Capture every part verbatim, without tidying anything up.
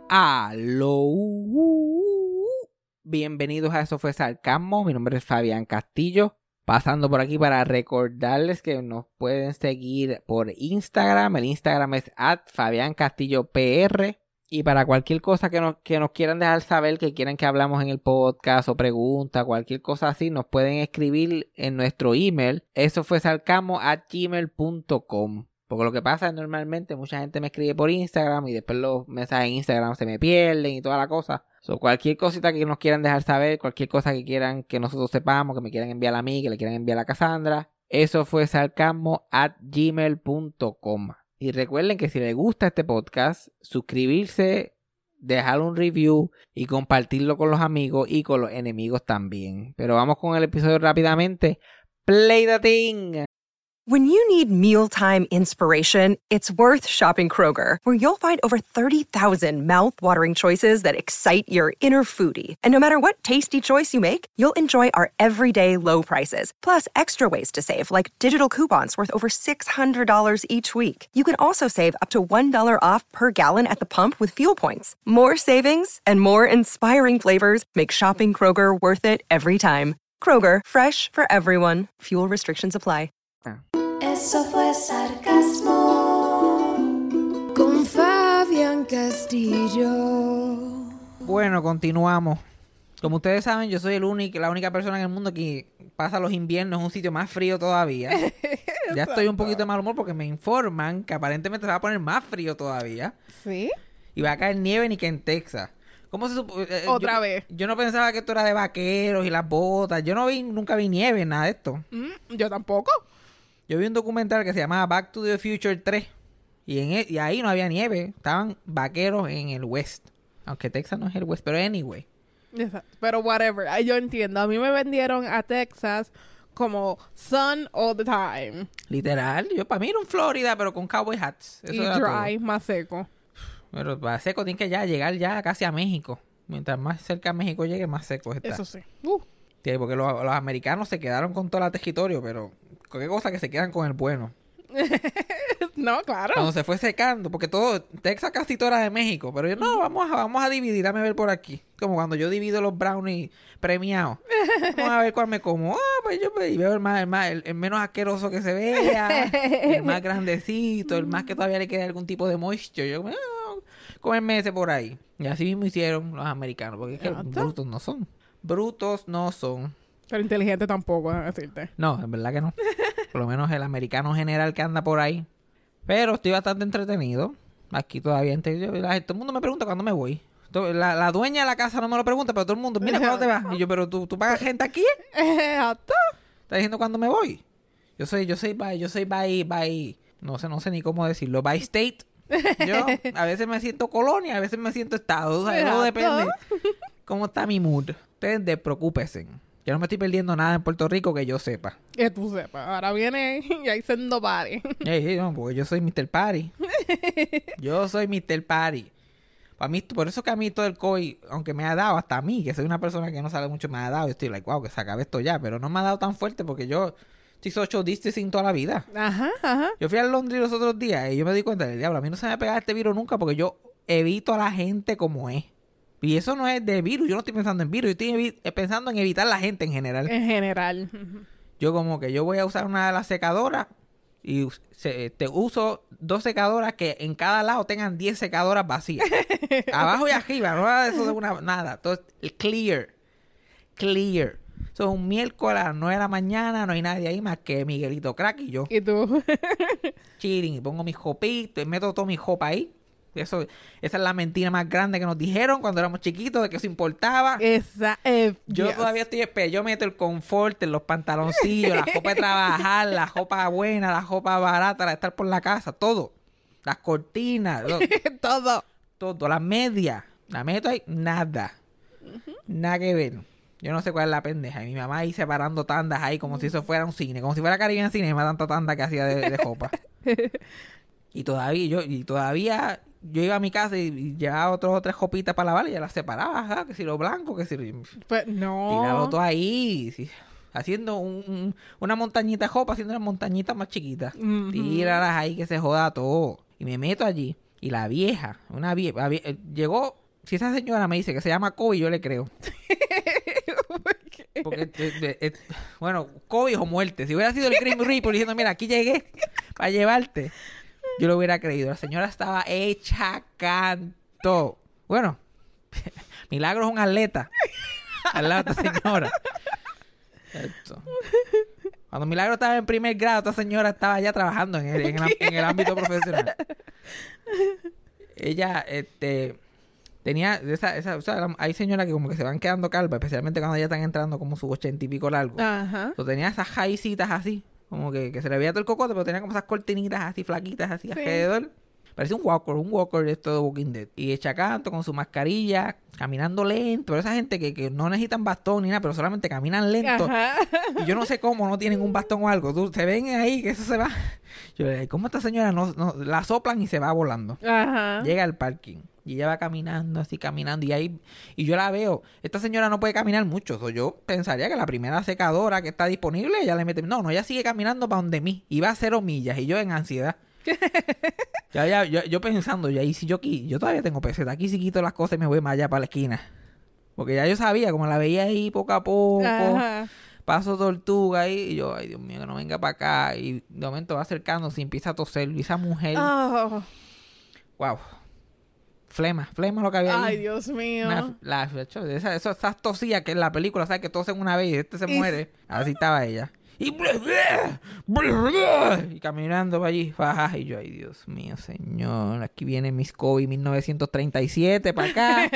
Aló. Bienvenidos a Eso Fue Sarcasmo. Mi nombre es Fabián Castillo. Pasando por aquí para recordarles que nos pueden seguir por Instagram. El Instagram es at Fabián Castillo P R. Y para cualquier cosa que nos, que nos quieran dejar saber, que quieran que hablamos en el podcast o pregunta, cualquier cosa así, nos pueden escribir en nuestro email. Eso fue sarcasmo at gmail punto com. Porque lo que pasa es normalmente mucha gente me escribe por Instagram y después los mensajes en Instagram se me pierden y toda la cosa. So, cualquier cosita que nos quieran dejar saber, cualquier cosa que quieran que nosotros sepamos, que me quieran enviar a mí, que le quieran enviar a Cassandra, eso fue sarcasmo at gmail punto com. Y recuerden que si les gusta este podcast, suscribirse, dejar un review y compartirlo con los amigos y con los enemigos también. Pero vamos con el episodio rápidamente. Play the thing! When you need mealtime inspiration, it's worth shopping Kroger, where you'll find over thirty thousand mouth-watering choices that excite your inner foodie. And no matter what tasty choice you make, you'll enjoy our everyday low prices, plus extra ways to save, like digital coupons worth over six hundred dollars each week. You can also save up to one dollar off per gallon at the pump with fuel points. More savings and more inspiring flavors make shopping Kroger worth it every time. Kroger, fresh for everyone. Fuel restrictions apply. Eso fue sarcasmo con Fabián Castillo. Bueno, continuamos. Como ustedes saben, yo soy el único, la única persona en el mundo que pasa los inviernos en un sitio más frío todavía. Ya estoy un poquito de mal humor porque me informan que aparentemente se va a poner más frío todavía. ¿Sí? Y va a caer nieve ni que en Texas. ¿Cómo se supo? Eh, Otra yo, vez. Yo no pensaba que esto era de vaqueros y las botas. Yo no vi, nunca vi nieve, nada de esto. Mm, yo tampoco. Yo vi un documental que se llamaba Back to the Future tres. Y, en el, y ahí no había nieve. Estaban vaqueros en el West. Aunque Texas no es el West, pero anyway. Exacto. Pero whatever. Ay, yo entiendo. A mí me vendieron a Texas como sun all the time. Literal. Yo para mí era un Florida, pero con cowboy hats. Eso y era dry, todo. más seco. Pero para seco tiene que ya llegar ya casi a México. Mientras más cerca a México llegue, más seco está. Eso sí. Uh. Sí, porque los, los americanos se quedaron con todo el territorio, pero cualquier cosa que se quedan con el bueno. No, claro. Cuando se fue secando, porque todo, Texas casi todo era de México, pero yo, no, vamos a, vamos a dividir, dame ver por aquí. Como cuando yo divido los brownies premiados. Vamos a ver cuál me como. Ah, pues yo pues, y veo el más, el más, el, el menos asqueroso que se vea, el más grandecito, el más que todavía le queda algún tipo de moisture. Yo, ah, comerme ese por ahí. Y así mismo hicieron los americanos, porque es que brutos no son. Brutos no son. Pero inteligente tampoco, déjame decirte. No, en verdad que no. Por lo menos el americano general que anda por ahí. Pero estoy bastante entretenido. Aquí todavía. Todo el mundo me pregunta cuándo me voy. La, la dueña de la casa no me lo pregunta, pero todo el mundo, mira, ¿cuándo te vas? Y yo, pero tú, tú pagas gente aquí. Exacto. ¿Estás diciendo cuándo me voy? Yo soy, yo soy by, yo soy by, by, no sé, no sé ni cómo decirlo, by state. Yo a veces me siento colonia, a veces me siento estado. O sea, todo depende cómo está mi mood. Ustedes despreocúpense. Yo no me estoy perdiendo nada en Puerto Rico que yo sepa. Que tú sepas. Ahora viene y ahí siendo party. Ey, no, porque yo soy mister Party. Yo soy mister Party. Para mí, por eso que a mí todo el COVID, aunque me ha dado hasta a mí, que soy una persona que no sabe mucho, me ha dado. Yo estoy like, wow, que se acabe esto ya. Pero no me ha dado tan fuerte porque yo estoy social distancing toda la vida. Ajá, ajá. Yo fui a Londres los otros días y yo me di cuenta del diablo. A mí no se me va a pegar este virus nunca porque yo evito a la gente como es. Y eso no es de virus, yo no estoy pensando en virus, yo estoy evi- pensando en evitar la gente en general. En general. Yo como que yo voy a usar una de las secadoras y se, te uso dos secadoras que en cada lado tengan diez secadoras vacías. Abajo y arriba, no nada de eso de una, nada. Todo es clear. Clear. Eso es un miércoles a las nueve de la mañana, no hay nadie ahí más que Miguelito Crack y yo. ¿Y tú? Chilling, y pongo mis jopitos, meto todo mi jopa ahí. Eso, esa es la mentira más grande que nos dijeron cuando éramos chiquitos, de que eso importaba. Esa, eh, Yo yes. todavía estoy esperando. Yo meto el confort en los pantaloncillos, la ropa de trabajar, la ropa buena, la ropa barata, la de estar por la casa, todo. Las cortinas, lo, Todo. todo, las medias. La meto ahí, nada. Uh-huh. Nada que ver. Yo no sé cuál es la pendeja. Y mi mamá ahí separando tandas ahí como uh-huh. si eso fuera un cine. Como si fuera Caribbean Cinema, tanta tanda que hacía de, de ropa. Y todavía, yo, y todavía... Yo iba a mi casa y, y llevaba otros o tres copitas para lavar y ya las separaba, ajá, que si lo blanco, que si... Pues no. Tirarlo todo ahí, sí, haciendo un, un, una montañita de jopa, haciendo una montañita más chiquita. Uh-huh. Tíralas ahí que se joda todo. Y me meto allí. Y la vieja, una vieja, llegó, si esa señora me dice que se llama Kobe, yo le creo. ¿Por qué? Porque, eh, eh, eh, bueno, Kobe o muerte. Si hubiera sido el Grim Reaper diciendo, mira, aquí llegué para llevarte, yo lo hubiera creído. La señora estaba hecha canto. Bueno, Milagro es un atleta al lado de esta señora. Esto. Cuando Milagro estaba en primer grado, esta señora estaba ya trabajando en el, en el, en el ámbito profesional. Ella, este, tenía, esa, esa, o sea, hay señoras que como que se van quedando calvas, especialmente cuando ya están entrando como sus ochenta y pico largos. Ajá. Entonces tenía esas jaicitas así, como que, que se le veía todo el cocote, pero tenía como esas cortinitas así, flaquitas así, sí, alrededor. Parece un walker, un walker de esto de Walking Dead. Y echa canto con su mascarilla, caminando lento. Pero esa gente que, que no necesitan bastón ni nada, pero solamente caminan lento. Ajá. Y yo no sé cómo no tienen un bastón o algo. Tú, se ven ahí que eso se va. Yo le digo, ¿cómo esta señora no, no la soplan y se va volando? Ajá. Llega al parking. Y ella va caminando, así caminando. Y ahí, y yo la veo. Esta señora no puede caminar mucho. So, yo pensaría que la primera secadora que está disponible, ella le mete. No, no, ella sigue caminando para donde mí. Y va a cero millas. Y yo en ansiedad. ya, ya, yo, yo pensando, ya, y si yo aquí, yo todavía tengo peseta, aquí si quito las cosas y me voy más allá para la esquina. Porque ya yo sabía, como la veía ahí poco a poco, Ajá. paso tortuga ahí, y yo, ay Dios mío, que no venga para acá. Y de momento va acercándose y empieza a toser. Y esa mujer, Oh. wow, flema, flema lo que había ahí. Ay, Dios mío. Una, la, esa, eso, esas tosías que en la película, ¿sabes? Que tosen una vez y este se Y- muere. Así estaba ella. Y, y caminando para allí. Ajá, y yo, ay, Dios mío, señor. Aquí viene Miss Kobe mil novecientos treinta y siete para acá.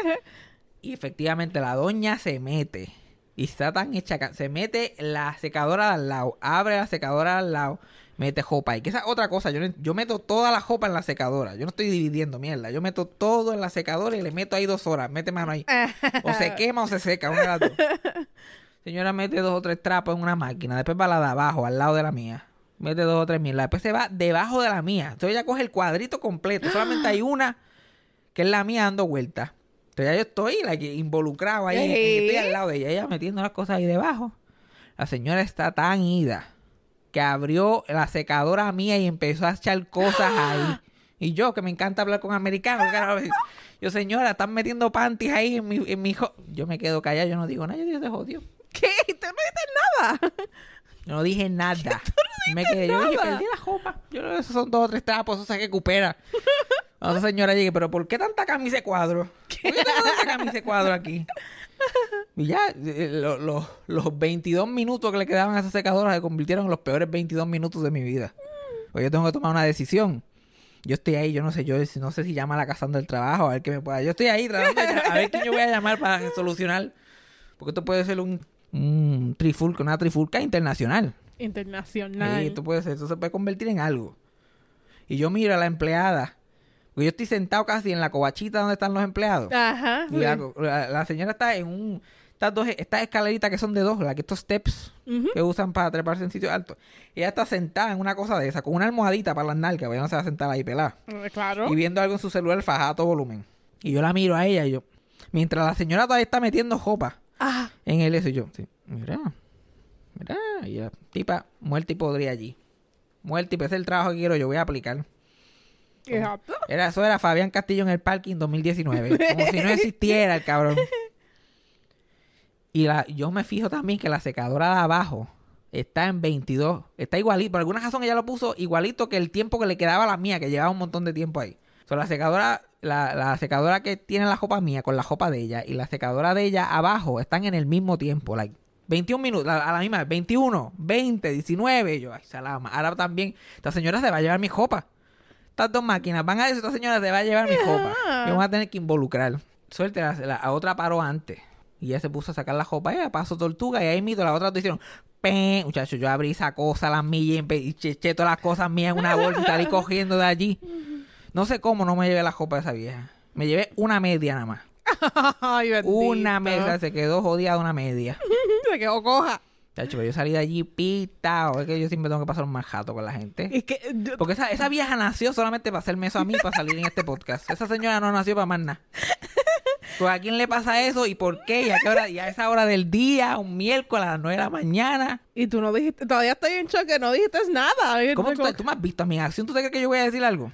Y efectivamente la doña se mete. Y está tan hecha. ca- Se mete la secadora de al lado. Abre la secadora de al lado. Mete jopa. Y que esa es otra cosa. Yo, no- yo meto toda la jopa en la secadora. Yo no estoy dividiendo mierda. Yo meto todo en la secadora y le meto ahí dos horas. Mete mano ahí. O se quema o se seca. Una de las dos. Señora mete dos o tres trapos en una máquina. Después va la de abajo, al lado de la mía. Mete dos o tres mierdas. Después se va debajo de la mía. Entonces ella coge el cuadrito completo. Solamente hay una que es la mía dando vueltas. Entonces ya yo estoy like, involucrado ahí. ¿Eh? Estoy al lado de ella. Ella metiendo las cosas ahí debajo. La señora está tan ida que abrió la secadora mía y empezó a echar cosas ahí. Y yo, que me encanta hablar con americanos. Claro, yo, señora, están metiendo panties ahí en mi, en mi jo-". Yo me quedo callado. Yo no digo nada. Yo digo, te jodió. ¿Qué? ¿Tú no dices nada? Yo no dije nada. Me quedé, yo dije, nada? perdí la jopa. Yo no, esos son dos o tres trapos, eso se recupera. Cuando esa señora llegue, pero ¿por qué tanta camisa de cuadro? ¿Por qué tanta camisa de cuadro aquí? Y ya, eh, lo- lo- los veintidós minutos que le quedaban a esa secadora se convirtieron en los peores veintidós minutos de mi vida. Porque yo tengo que tomar una decisión. Yo estoy ahí, yo no sé, yo no sé si llama a la casando del trabajo, a ver qué me pueda. Yo estoy ahí tratando de a ver quién yo voy a llamar para solucionar. Porque esto puede ser un, un trifulca, una trifulca internacional. Internacional. Sí, esto puede ser, esto se puede convertir en algo. Y yo miro a la empleada, porque yo estoy sentado casi en la covachita donde están los empleados. Ajá. Y la, la- la señora está en un, estas dos, estas escaleritas que son de dos, la que estos steps Ujú. que usan para treparse en sitios altos. Ella está sentada en una cosa de esa, con una almohadita para las nalgas, porque ella no se va a sentar ahí pelada. Eh, Claro. Y viendo algo en su celular fajada a todo volumen. Y yo la miro a ella y yo, mientras la señora todavía está metiendo jopa Ah. en el eso, y yo, sí, mira, mira, y la tipa muerta y podría allí. Muerta y ese es el trabajo que quiero, yo voy a aplicar. Exacto. Era, eso era Fabián Castillo en el parking dos mil diecinueve. Como si no existiera el cabrón. Y la, yo me fijo también que la secadora de abajo está en veintidós. Está igualito. Por alguna razón ella lo puso igualito que el tiempo que le quedaba a la mía, que llevaba un montón de tiempo ahí. O sea, la secadora, la, la secadora que tiene la jopa mía con la jopa de ella y la secadora de ella abajo están en el mismo tiempo. Like, veintiún minutos, a, a la misma vez. veintiuno, veinte, diecinueve. Yo, ay, salama. Ahora también, esta señora se va a llevar mi jopa. Estas dos máquinas van a decir, esta señora se va a llevar mi jopa. Yo voy a tener que involucrar. Suerte, la, la, a otra paró antes. Y ella se puso a sacar la jopa. Ella pasó tortuga y ahí mito las otras dos hicieron. ¡Pem! Muchachos, yo abrí esa cosa, las millas, y empe- y che- eché todas las cosas mías en una bolsa y salí cogiendo de allí. No sé cómo no me llevé la jopa de esa vieja. Me llevé una media nada más. Ay, bendito. Una media. Se quedó jodida una media. Se quedó coja. Chacho, pero yo salí de allí pitao. Es que yo siempre tengo que pasar un mal jato con la gente. Es que... yo- Porque esa, esa vieja nació solamente para hacerme eso a mí, para salir en este podcast. Esa señora no nació para más nada. Pues ¿a quién le pasa eso? ¿Y por qué? ¿Y a qué hora? ¿Y a esa hora del día? Un miércoles a las nueve de la mañana. Y tú no dijiste... Todavía estoy en shock que no dijiste nada. ¿Cómo tú, te- tú me has visto a mi acción? ¿Tú te crees que yo voy a decir algo?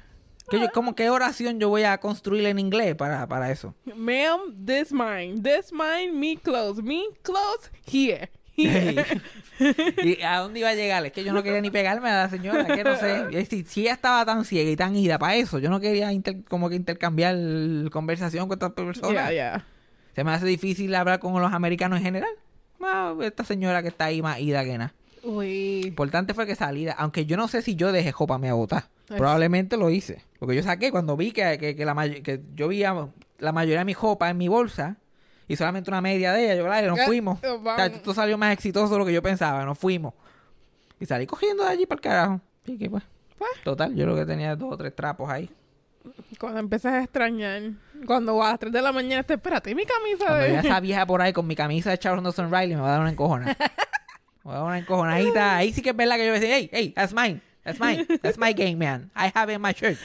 ¿Qué, yo, como, ¿Qué oración yo voy a construir en inglés para, para eso? Ma'am, this mine. This mine, me close. Me close, here. here. ¿Y a dónde iba a llegar? Es que yo no quería ni pegarme a la señora, que no sé. Si, si ella estaba tan ciega y tan ida para eso, yo no quería inter, como que intercambiar conversación con otras personas. Yeah, yeah. Se me hace difícil hablar con los americanos en general. Ah, esta señora que está ahí más ida que nada. Uy. Importante fue que salida, aunque yo no sé si yo dejé jopa a votar. Ay. Probablemente lo hice. Porque yo saqué cuando vi que, que, que, la may- que yo vi a la mayoría de mi jopa en mi bolsa y solamente una media de ella. Yo, claro, nos Eh, fuimos. eh, vamos. O sea, esto salió más exitoso de lo que yo pensaba. Nos fuimos. Y salí cogiendo de allí para el carajo. Así que pues, Pues. total, yo lo que tenía dos o tres trapos ahí. Cuando empiezas a extrañar. Cuando a las tres de la mañana te espérate, ¿y mi camisa Cuando de...? vea esa vieja por ahí con mi camisa de Charles Nelson Riley me va a dar una encojona. Me va a dar una encojonadita. Ahí sí que es verdad que yo voy a decir, hey, hey, that's mine. That's mine. That's my game, man. I have it in my shirt.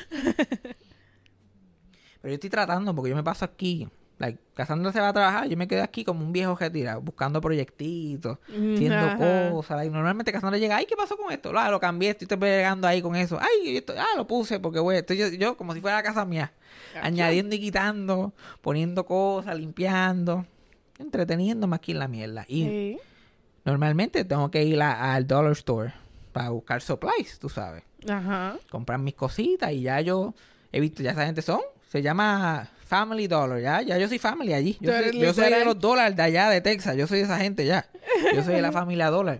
Pero yo estoy tratando porque yo me paso aquí. Like, Cassandra se va a trabajar. Yo me quedo aquí como un viejo retirado, buscando proyectitos, haciendo Ajá. cosas. Like, normalmente Cassandra llega, ay, ¿qué pasó con esto? Ah, lo cambié, estoy pegando ahí con eso. Ay, esto, ah, lo puse porque, güey, estoy yo, yo como si fuera la casa mía. Gotcha. Añadiendo y quitando, poniendo cosas, limpiando, entreteniéndome aquí en la mierda. Y Sí. normalmente tengo que ir a- al dollar store para buscar supplies, tú sabes. Ajá. Comprar mis cositas y ya yo he visto, ya esa gente son, se llama Family Dollar, ya, ya yo soy family allí. Yo Tú soy, eres yo soy de literal. los dólares de allá de Texas, yo soy de esa gente ya. Yo soy de la familia Dollar.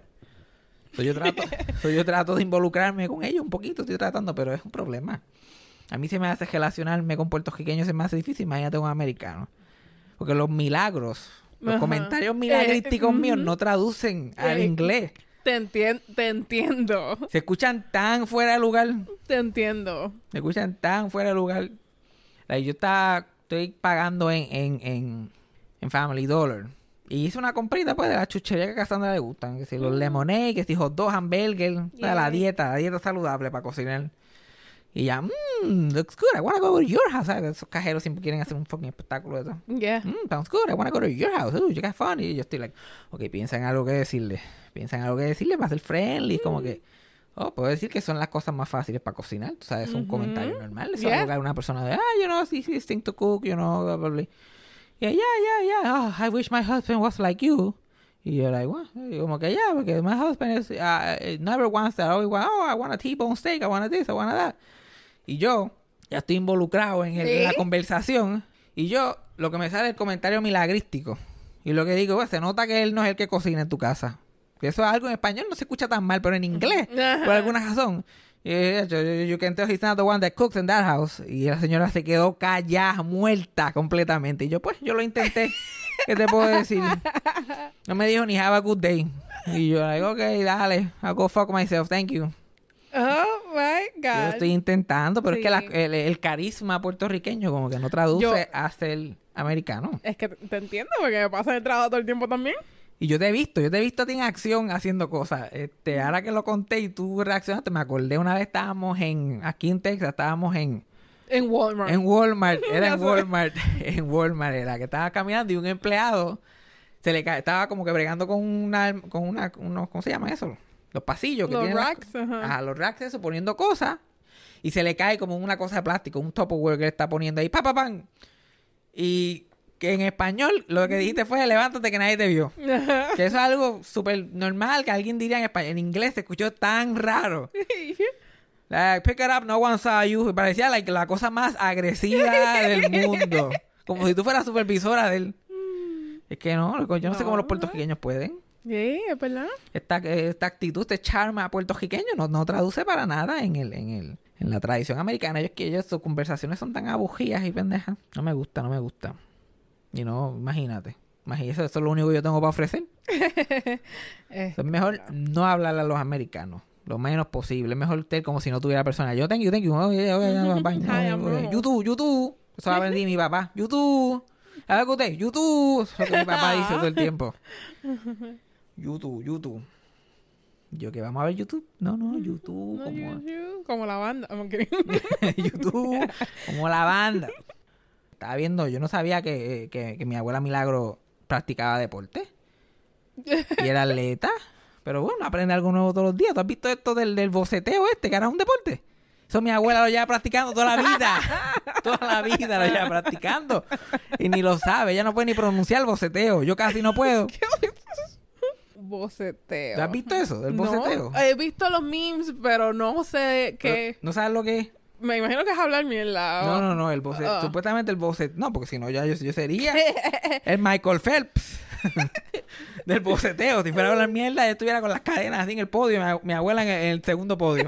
So, yo trato, so, yo trato de involucrarme con ellos un poquito, estoy tratando, pero es un problema. A mí se me hace relacionarme con puertorriqueños, se me hace difícil, imagínate un americano. Porque los milagros, los Ajá. comentarios milagrísticos Eh, míos ujú. no traducen al Eh, inglés. Te, entien- te entiendo. Se escuchan tan fuera de lugar. Te entiendo. Se escuchan tan fuera de lugar. Like, yo estaba, estoy pagando en, en, en, en Family Dollar. Y hice una comprita pues de la chuchería que a Cassandra le gustan. Que si los lemonade, que si hot dog, hamburger. O sea, la Yeah. dieta, la dieta saludable para cocinar. Y ya, mmm, looks good. I wanna go to your house. ¿Sabes? Esos cajeros siempre quieren hacer un fucking espectáculo de eso. Yeah. Mm, sounds good. I wanna go to your house. Ooh, you got fun. Y yo estoy like, ok, piensa en algo que decirle. Piensa en algo que decirle para ser friendly. Como que, oh, puedo decir que son las cosas más fáciles para cocinar. Tú sabes, es un Ujú. comentario normal. Eso Yeah. es algo que una persona de, ah, you know, sí, sí, think to cook, you know, blah, blah, blah. Yeah, yeah, yeah, yeah. Oh, I wish my husband was like you. Y yo like, what? Y como que, yeah, porque my husband is, uh, never wants that. Always want, oh, I want a T-bone steak. I want this, I want that. Y yo ya estoy involucrado en, el- en la ¿Sí? conversación. Y yo, lo que me sale es el comentario milagrístico. Y lo que digo, pues, se nota que él no es el que cocina en tu casa. Que eso es algo en español, no se escucha tan mal, pero en inglés, Ajá. por alguna razón. Y yo, yo, yo, you can tell he's not the one that cooks in that house. Y la señora se quedó callada, muerta completamente. Y yo, pues, yo lo intenté. ¿Qué te puedo decir? No me dijo ni have a good day. Y yo, like, ok, dale, I'll go fuck myself, thank you. Oh my Yo God. estoy intentando, pero Sí. es que la- el, el carisma puertorriqueño como que no traduce Yo- a ser americano. Es que te entiendo porque me pasa el trabajo todo el tiempo también. Y yo te he visto, yo te he visto a ti en acción haciendo cosas. Este, ahora que lo conté y tú reaccionaste, me acordé una vez estábamos en, aquí en Texas, estábamos en, En Walmart. en Walmart, era Ya en sé. Walmart, en Walmart era, que estaba caminando y un empleado se le ca- estaba como que bregando con una, con una, unos, ¿cómo se llama eso? Los pasillos que Los tienen las- racks, ajá. Ajá, los racks, eso, poniendo cosas. Y se le cae como una cosa de plástico, un Tupperware que él está poniendo ahí, pa, pa, pam. Y que en español lo que dijiste fue, levántate que nadie te vio. Que eso es algo súper normal que alguien diría en español. En inglés se escuchó tan raro. Like, pick it up, no one saw you. Y parecía like, la cosa más agresiva del mundo. Como si tú fueras supervisora de él. Es que no, yo no sé cómo los No. puertorriqueños pueden. Sí, es verdad. Esta, esta actitud, este charma puertorriqueño no, no traduce para nada en el, en el, en la tradición americana. Ellos que ellos, sus conversaciones son tan aburridas y pendejas. No me gusta, no me gusta. Y no, imagínate. Imagínate, eso, eso es lo único que yo tengo para ofrecer. Eh, Es mejor no hablarle a los americanos. Lo menos posible. Es mejor usted como si no tuviera persona. Yo tengo, yo tengo. Oh, yeah, okay, yeah, bye, Hi, no, I'm okay. normal. YouTube, YouTube. Eso va a aprender mi papá. YouTube. A ver, usted, YouTube. Eso es lo que mi papá dice todo el tiempo. YouTube, YouTube. Yo que vamos a ver YouTube. No, no, YouTube. no, como, you- you, como la banda. I'm kidding. YouTube. Como la banda. Estaba viendo, yo no sabía que, que, que mi abuela Milagro practicaba deporte. Y era atleta. Pero bueno, aprende algo nuevo todos los días. ¿Tú has visto esto del, del boceteo este, que era un deporte? Eso mi abuela lo lleva practicando toda la vida. Toda la vida lo lleva practicando. Y ni lo sabe. Ella no puede ni pronunciar el boceteo. Yo casi no puedo. Boceteo. ¿Tú has visto eso? ¿El boceteo? No, he visto los memes, pero no sé qué. ¿No sabes lo que es? Me imagino que es hablar mierda. No, no, no. El boceteo. Oh. Supuestamente el boceteo. No, porque si no, ya yo, yo sería el Michael Phelps del boceteo. Si fuera a hablar mierda, yo estuviera con las cadenas así en el podio. Mi, mi abuela en el, en el segundo podio.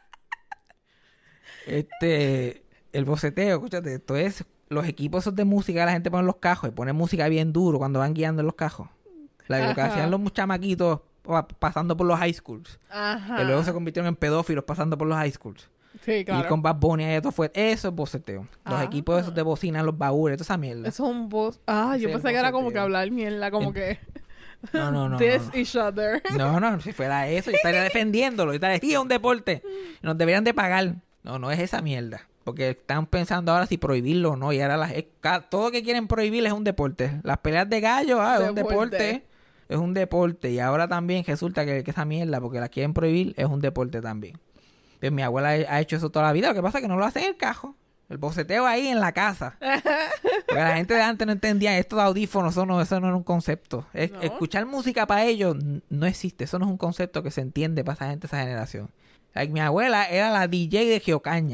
Este, el boceteo, escúchate, esto es los equipos esos de música, la gente pone en los cajos y pone música bien duro cuando van guiando en los cajos. La, lo que hacían los chamaquitos pa- pasando por los high schools. Ajá. Que luego se convirtieron en pedófilos pasando por los high schools. Sí, claro. Y con Bad Bunny y esto fue, eso es boceteo. Los Ah. equipos esos de bocina en los baúles, toda esa mierda. Eso es un voz. Ah, yo Sí, pensé el que era como boceteo. que hablar mierda, como En- que. No, no, no. This no, no. each other. No, no, si fuera eso, yo estaría defendiéndolo. Yo estaría, sí, es un deporte. Nos deberían de pagar. No, no es esa mierda. Porque están pensando ahora si prohibirlo o no. Y ahora las, es, ca- todo lo que quieren prohibir es un deporte. Las peleas de gallos, ah, es un Deporte. deporte. Es un deporte. Y ahora también resulta que, que esa mierda, porque la quieren prohibir, es un deporte también. Pues mi abuela ha ha hecho eso toda la vida. Lo que pasa es que no lo hace en el cajo. El boceteo ahí en la casa. Porque la gente de antes no entendía esto de audífonos, eso no, eso no era un concepto. Es- No. Escuchar música para ellos n- no existe. Eso no es un concepto que se entiende para esa gente de esa generación. Like, mi abuela era la D J de Geocaña.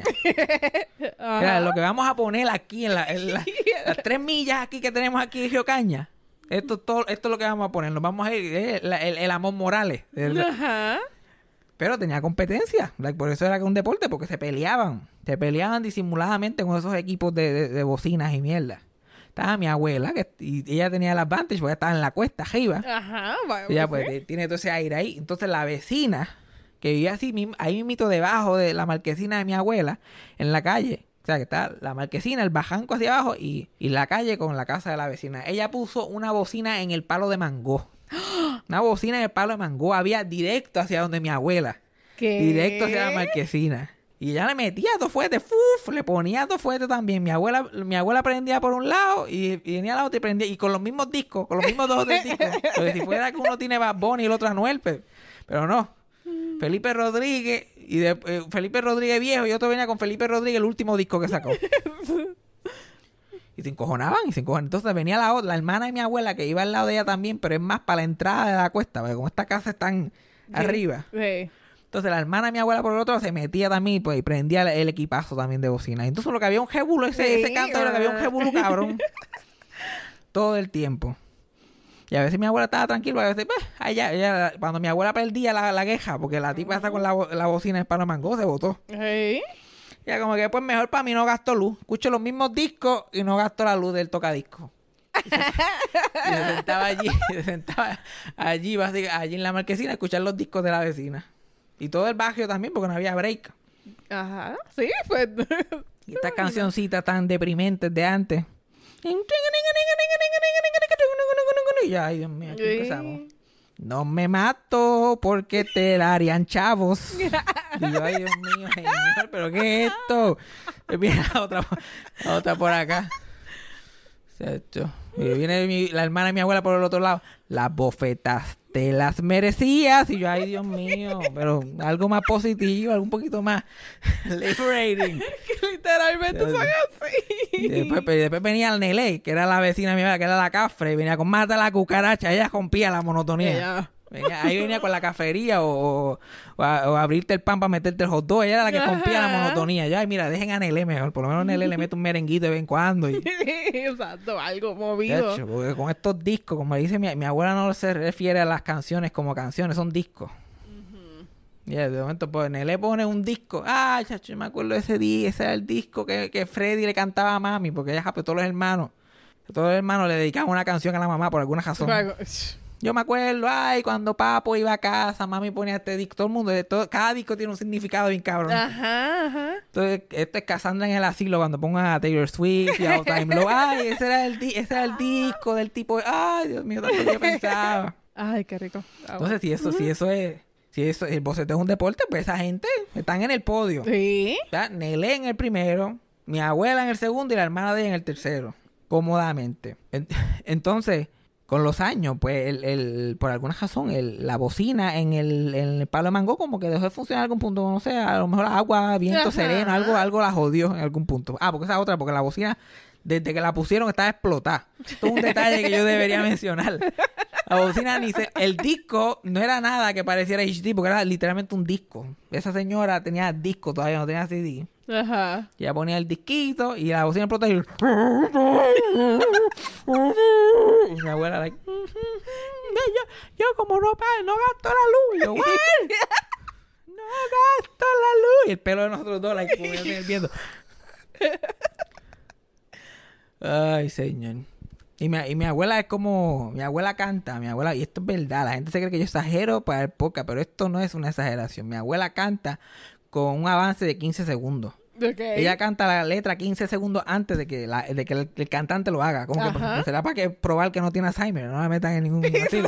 Era lo que vamos a poner aquí en, la, en la- las tres millas aquí que tenemos aquí de Geocaña. Esto, todo, esto es lo que vamos a poner. Nos vamos a ir. eh, la- el, el Amor Morales. El- Ajá. pero tenía competencia. Like, por eso era que un deporte, porque se peleaban. Se peleaban disimuladamente con esos equipos de, de, de bocinas y mierda. Estaba mi abuela, que y ella tenía el advantage porque estaba en la cuesta arriba. Ajá. Vaya, Y ella pues, pues sí. tiene todo ese aire ahí. Entonces la vecina, que vivía así, mismo- ahí mismito debajo de la marquesina de mi abuela, en la calle. O sea, que está la marquesina, el bajanco hacia abajo y, y la calle con la casa de la vecina. Ella puso una bocina en el palo de mango. Una bocina en el palo de mango. Había directo hacia donde mi abuela. ¿Qué? Directo hacia la marquesina. Y ella le metía dos fuertes, ¡fuf! Le ponía dos fuertes también. Mi abuela, mi abuela prendía por un lado y, y venía a la otra y prendía. Y con los mismos discos, con los mismos dos o tres discos. Porque si fuera que uno tiene Bad Bunny y el otro Anuel, pe- pero no. Felipe Rodríguez, y de, eh, Felipe Rodríguez viejo y otro venía con Felipe Rodríguez, el último disco que sacó. Y se encojonaban y se encojonaban. Entonces venía la otra, la hermana de mi abuela que iba al lado de ella también, pero es más para la entrada de la cuesta, porque como esta casa están arriba. Sí. Entonces la hermana de mi abuela por el otro se metía también pues, y prendía el, el equipazo también de bocina. Entonces lo que había un jebulo, ese, Sí, ese canto era que había un ah. jebulo cabrón. Todo el tiempo. Y a veces mi abuela estaba tranquila, a veces, pues, ella, ella, cuando mi abuela perdía la, la queja, porque la tipa está con la, bo- la bocina en palo de mango, se botó. Sí. Y ella como que, pues mejor para mí no gasto luz. Escucho los mismos discos y no gasto la luz del tocadisco. Y se, y se sentaba allí, se sentaba allí, básicamente, allí en la marquesina a escuchar los discos de la vecina. Y todo el barrio también, porque no había break. Ajá. Sí, pues. Y estas cancioncitas tan deprimentes de antes. Y ya, ay Dios mío, aquí empezamos. No me mato porque te darían chavos. Y yo, ay Dios mío, señor, ¿pero qué es esto? Y viene la otra, la otra por acá. Exacto. Y viene mi- la hermana de mi abuela por el otro lado. Las bofetas te las merecías. Y yo, ay Dios mío, pero algo más positivo, algo un poquito más liberating. Que literalmente son así. Y después, y después venía el Nelé, que era la vecina de mi abuela, que era la cafre, y venía con mata la cucaracha, ella rompía la monotonía. Ella. Venía- ahí venía con la cafería o, o, o a- o abrirte el pan para meterte el hot dog, ella era la que rompía la Ajá. monotonía. Yo, ay, mira, dejen a Nelé mejor, por lo menos Nelé le mete un merenguito de vez en cuando. Y, Exacto, algo movido. Chacho, porque con estos discos, como dice mi, mi abuela, no se refiere a las canciones como canciones, son discos. Y de momento, pues Nelé pone un disco. Ah, chacho, yo me acuerdo de ese día. Ese era el disco que, que Freddy le cantaba a mami. Porque ella, pues, todos los hermanos, todos los hermanos le dedicaban una canción a la mamá por alguna razón. Yo me acuerdo, ay, cuando Papo iba a casa, mami ponía este disco. Todo el mundo, de todo, cada disco tiene un significado bien cabrón. Ajá, ajá. Entonces, esto es Cassandra en el asilo cuando pongan a Taylor Swift y a Time Low. Ay, ese era, el di- ese era el disco del tipo. Ay, Dios mío, tanto que yo pensaba. Ay, qué rico. Ah, Entonces, si eso, si eso es, si eso, el boceteo es un deporte, pues esa gente están en el podio. sí. O sea, Nelé en el primero, mi abuela en el segundo y la hermana de ella en el tercero. Cómodamente. En- Entonces, con los años, pues, el, el, por alguna razón, el, la bocina en el, en el palo de mango como que dejó de funcionar en algún punto. No sé, a lo mejor agua, viento Ajá. sereno, algo, algo la jodió en algún punto. Ah, porque esa otra, porque la bocina, desde que la pusieron, estaba explotada. Esto es un detalle que yo debería mencionar. La bocina ni se... El disco no era nada que pareciera H D, porque era literalmente un disco. Esa señora tenía disco, todavía no tenía C D. Ajá. Y ella ponía el disquito y la bocina explotó y... y mi abuela, like... yo, yo como no, pa- no gasto la luz. Y yo, ¿what? No gasto la luz. Y el pelo de nosotros dos, like, como yo estoy viendo. Ay, señor. Y mi, y mi abuela es como... Mi abuela canta, mi abuela... Y esto es verdad, la gente se cree que yo exagero para el podcast, pero esto no es una exageración. Mi abuela canta con un avance de quince segundos. Okay. Ella canta la letra quince segundos antes de que, la, de que el, el cantante lo haga. Como que Ajá. pues, será para que probar que no tiene Alzheimer. No la metan en ningún estilo.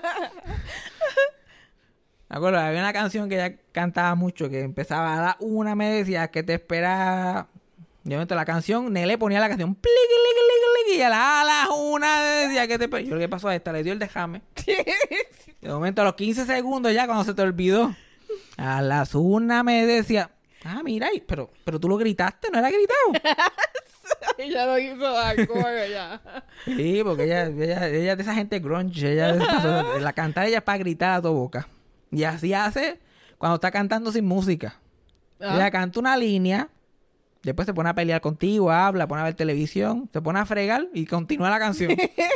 Me acuerdo, había una canción que ella cantaba mucho, que empezaba a la una, me decía que te espera. De momento la canción, Nele ponía la canción pliqui, liqui, liqui, liqui, y a la, a las una decía que te espera. Yo lo que pasó a esta, le dio el dejame. De momento a los quince segundos ya, cuando se te olvidó, a las una me decía, ah, mira, y- pero, pero tú lo gritaste, ¿no era gritado? Ella lo hizo algo ya. Sí, porque ella, ella, ella es de esa gente grunge, ella es- pasó- la cantar ella es para gritar a toda boca. Y así hace cuando está cantando sin música. Ah. Ella canta una línea, después se pone a pelear contigo, habla, pone a ver televisión, se pone a fregar y continúa la canción.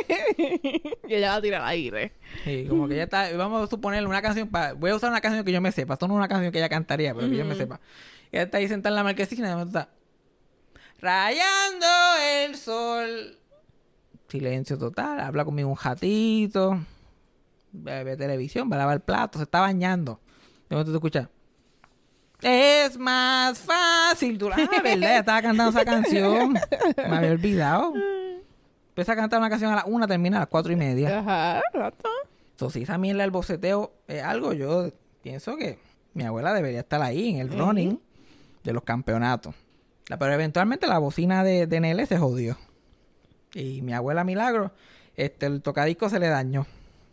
Y ella la tira al aire. Sí, como que ella está, vamos a suponerle una canción, pa, voy a usar una canción que yo me sepa, esto no es una canción que ella cantaría, pero que yo me sepa. Ella está ahí sentada en la marquesina y de momento está rayando el sol. Silencio total, habla conmigo un ratito, ve, ve televisión, va a lavar el plato, se está bañando. De momento tú escuchas, es más fácil. Tú, ah, verdad, ella estaba cantando esa canción. Me había olvidado. Empieza a cantar una canción a las una, termina a las cuatro y media. Ajá, exacto. Entonces, si esa mierda del boceteo es algo, yo pienso que mi abuela debería estar ahí en el running de los campeonatos. La- Pero eventualmente la bocina de, de Nele se jodió. Y mi abuela Milagro, este, el tocadisco se le dañó.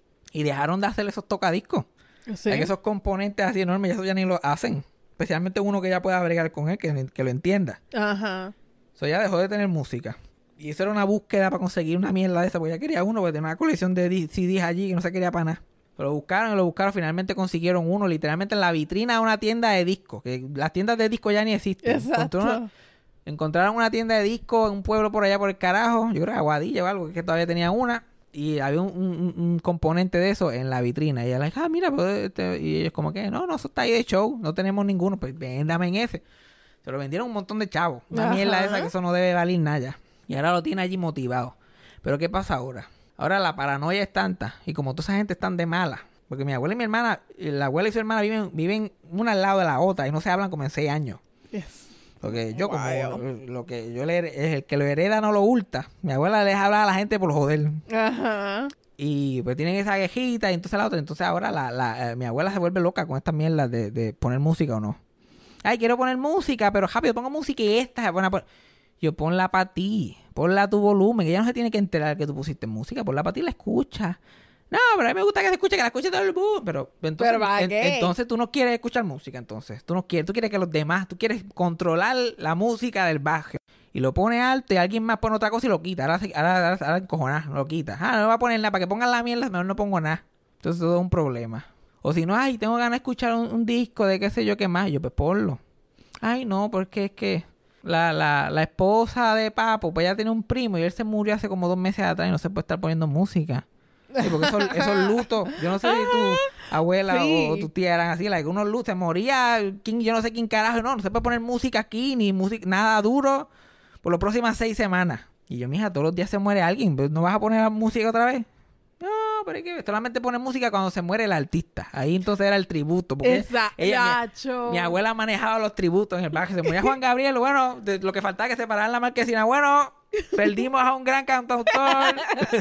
Y dejaron de hacer esos tocadiscos. Sí. Hay que esos componentes así enormes, ya eso ya ni lo hacen. Especialmente uno que ya pueda bregar con él, que, que lo entienda. Ajá. Eso ya dejó de tener música. Y eso era una búsqueda para conseguir una mierda de esa, porque ya quería uno, porque tenía una colección de D- C Ds allí que no se quería para nada. Pero lo buscaron y lo buscaron, finalmente consiguieron uno, literalmente en la vitrina de una tienda de discos, que las tiendas de discos ya ni existen. Exacto. Encontraron, encontraron una tienda de discos en un pueblo por allá por el carajo, yo creo que Aguadilla o algo, que todavía tenía una, y había un, un- un componente de eso en la vitrina. Y ella le dijo, ah, mira, pues, este", y ellos como que, no, no, eso está ahí de show, no tenemos ninguno, pues véndame en ese. Se lo vendieron un montón de chavos. Una Ajá. mierda esa que eso no debe valer nada ya. Y ahora lo tiene allí motivado. Pero ¿qué pasa ahora? Ahora la paranoia es tanta. Y como toda esa gente están de mala. Porque mi abuela y mi hermana, eh, la abuela y su hermana viven, viven una al lado de la otra y no se hablan como en seis años. Yes. Porque yo como Wow. lo que yo le es el que lo hereda no lo hurta. Mi abuela les habla a la gente por joder. Ajá. Y pues tienen esa quejita y entonces la otra. Entonces ahora la, la, eh, mi abuela se vuelve loca con esta mierda de, de poner música o no. Ay, quiero poner música, pero rápido, pongo música y esta se pone a pon- Yo, ponla para ti, ponla a tu volumen, que ella no se tiene que enterar que tú pusiste música, ponla para ti y la escucha. No, pero a mí me gusta que se escuche, que la escuche todo el mundo. Pero entonces, ¿Pero para en- qué? entonces tú no quieres escuchar música, entonces. Tú no quieres, tú quieres que los demás, tú quieres controlar la música del barrio. Y lo pone alto y alguien más pone otra cosa y lo quita. Ahora, se- ahora, ahora, ahora encojonás, lo quita. Ah, no va a poner nada, para que pongan la mierda, mejor no pongo nada. Entonces todo es un problema. O si no, ay, tengo ganas de escuchar un, un disco de qué sé yo qué más. Yo, pues ponlo. Ay, no, porque es que la, la, la esposa de Papo, pues ella tiene un primo y él se murió hace como dos meses atrás y no se puede estar poniendo música. Sí, porque esos, esos lutos, yo no sé si tu abuela Sí. o, o tu tía eran así, like, unos lutos, se moría, quién, yo no sé quién carajo, no, no se puede poner música aquí, ni música, nada duro, por las próximas seis semanas. Y yo, mija, todos los días se muere alguien, pues, ¿no vas a poner la música otra vez? No, pero es que solamente pone música cuando se muere el artista. Ahí entonces era el tributo. Porque Exacto. ella, mi, mi abuela manejaba los tributos en el barrio. Se moría Juan Gabriel. Bueno, de, lo que faltaba que separaran la marquesina. Bueno, perdimos a un gran cantautor.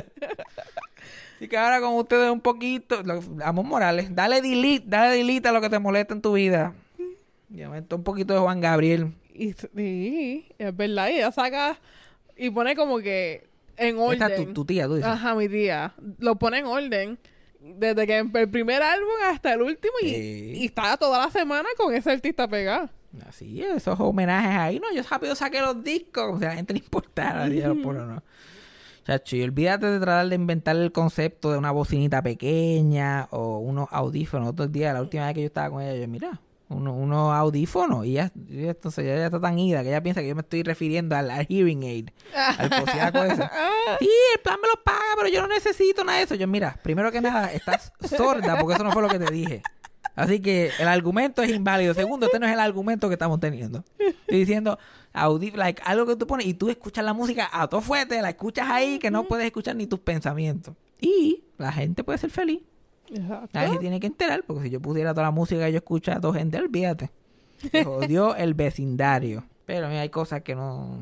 Así que ahora con ustedes un poquito. Lo, Amor Morales, dale delete, dale delete a lo que te molesta en tu vida. Y aumenta un poquito de Juan Gabriel. Y sí, es verdad. Y ella saca y pone como que en orden. Esta es tu, tu tía, tú dices. Ajá, mi tía. Lo pone en orden. Desde que el primer álbum hasta el último. Y, Eh. y estaba toda la semana con ese artista pegado. Así, esos homenajes ahí. No, yo rápido saqué los discos. O sea, a la gente le importara. Por o no. Chacho, y olvídate de tratar de inventar el concepto de una bocinita pequeña o unos audífonos. Otro día, la última vez que yo estaba con ella, yo, mira, uno, unos audífonos. Y ya, y entonces ya, ya está tan ida que ella piensa que yo me estoy refiriendo al, al hearing aid. Al cosiaco ese. Sí, el plan me lo paga, pero yo no necesito nada de eso. Yo, mira, primero que nada, estás sorda porque eso no fue lo que te dije. Así que el argumento es inválido. Segundo, este no es el argumento que estamos teniendo. Estoy diciendo audí- like, algo que tú pones y tú escuchas la música a todo fuerte, la escuchas ahí que no puedes escuchar ni tus pensamientos. Y la gente puede ser feliz. Exacto. Nadie se tiene que enterar, porque si yo pusiera toda la música que yo escucho a toda gente, olvídate. Se jodió el vecindario. Pero mira, hay cosas que no...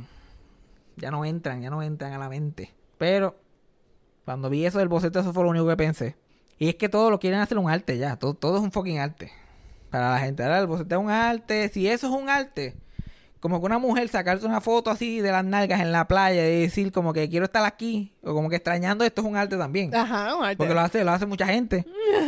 Ya no entran, ya no entran a la mente. Pero cuando vi eso del boceto, eso fue lo único que pensé. Y es que todo lo quieren hacer un arte ya. Todo, todo es un fucking arte. Para la gente. Ahora el boceto es un arte. Si eso es un arte, como que una mujer sacarse una foto así de las nalgas en la playa y decir como que quiero estar aquí, o como que extrañando esto, es un arte también. Ajá, un arte. Porque lo hace, lo hace mucha gente.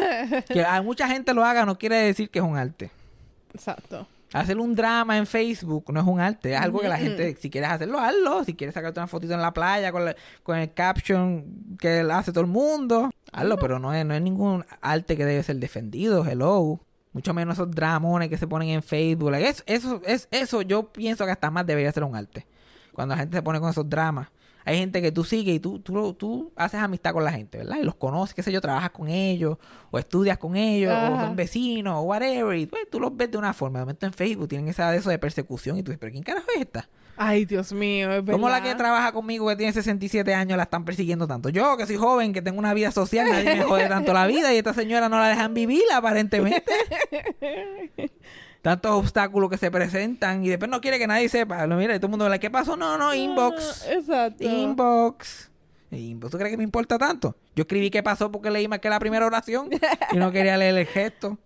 Que a mucha gente lo haga no quiere decir que es un arte. Exacto. Hacer un drama en Facebook no es un arte, es algo que la gente, si quieres hacerlo, hazlo. Si quieres sacarte una fotito en la playa con, la- con el caption que hace todo el mundo, hazlo, pero no es, no es ningún arte que debe ser defendido, hello. Mucho menos esos dramones que se ponen en Facebook. Like, eso, eso, es, eso yo pienso que hasta más debería ser un arte. Cuando la gente se pone con esos dramas. Hay gente que tú sigues y tú, tú, tú haces amistad con la gente, ¿verdad? Y los conoces, qué sé yo, trabajas con ellos, o estudias con ellos, Ajá. o son vecinos, o whatever. Y pues, tú los ves de una forma. De momento en Facebook tienen esa de eso de persecución y tú dices, ¿pero quién carajo es esta? Ay, Dios mío, es verdad. ¿Cómo la que trabaja conmigo que tiene sesenta y siete años la están persiguiendo tanto? Yo, que soy joven, que tengo una vida social, nadie me jode tanto la vida y esta señora no la dejan vivir, aparentemente. Tantos obstáculos que se presentan y después no quiere que nadie sepa. Lo mira y todo el mundo le ¿qué pasó? No, no, inbox. Ah, exacto. Inbox. Inbox. ¿Tú crees que me importa tanto? Yo escribí qué pasó porque leí más que la primera oración y no quería leer el gesto.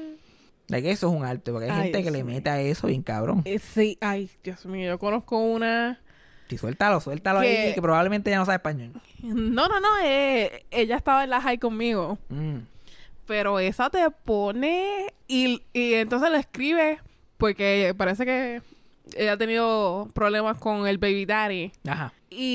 De que eso es un arte, porque hay Ay, gente que Dios le mío. mete a eso bien cabrón. Eh, sí, ay, Dios mío, yo conozco una... Y suéltalo, suéltalo Que- ahí, que probablemente ya no sabe español. No, no, no, eh, ella estaba en la high conmigo. Mm. Pero esa te pone y, y entonces le escribe porque parece que ella ha tenido problemas con el baby daddy. Ajá.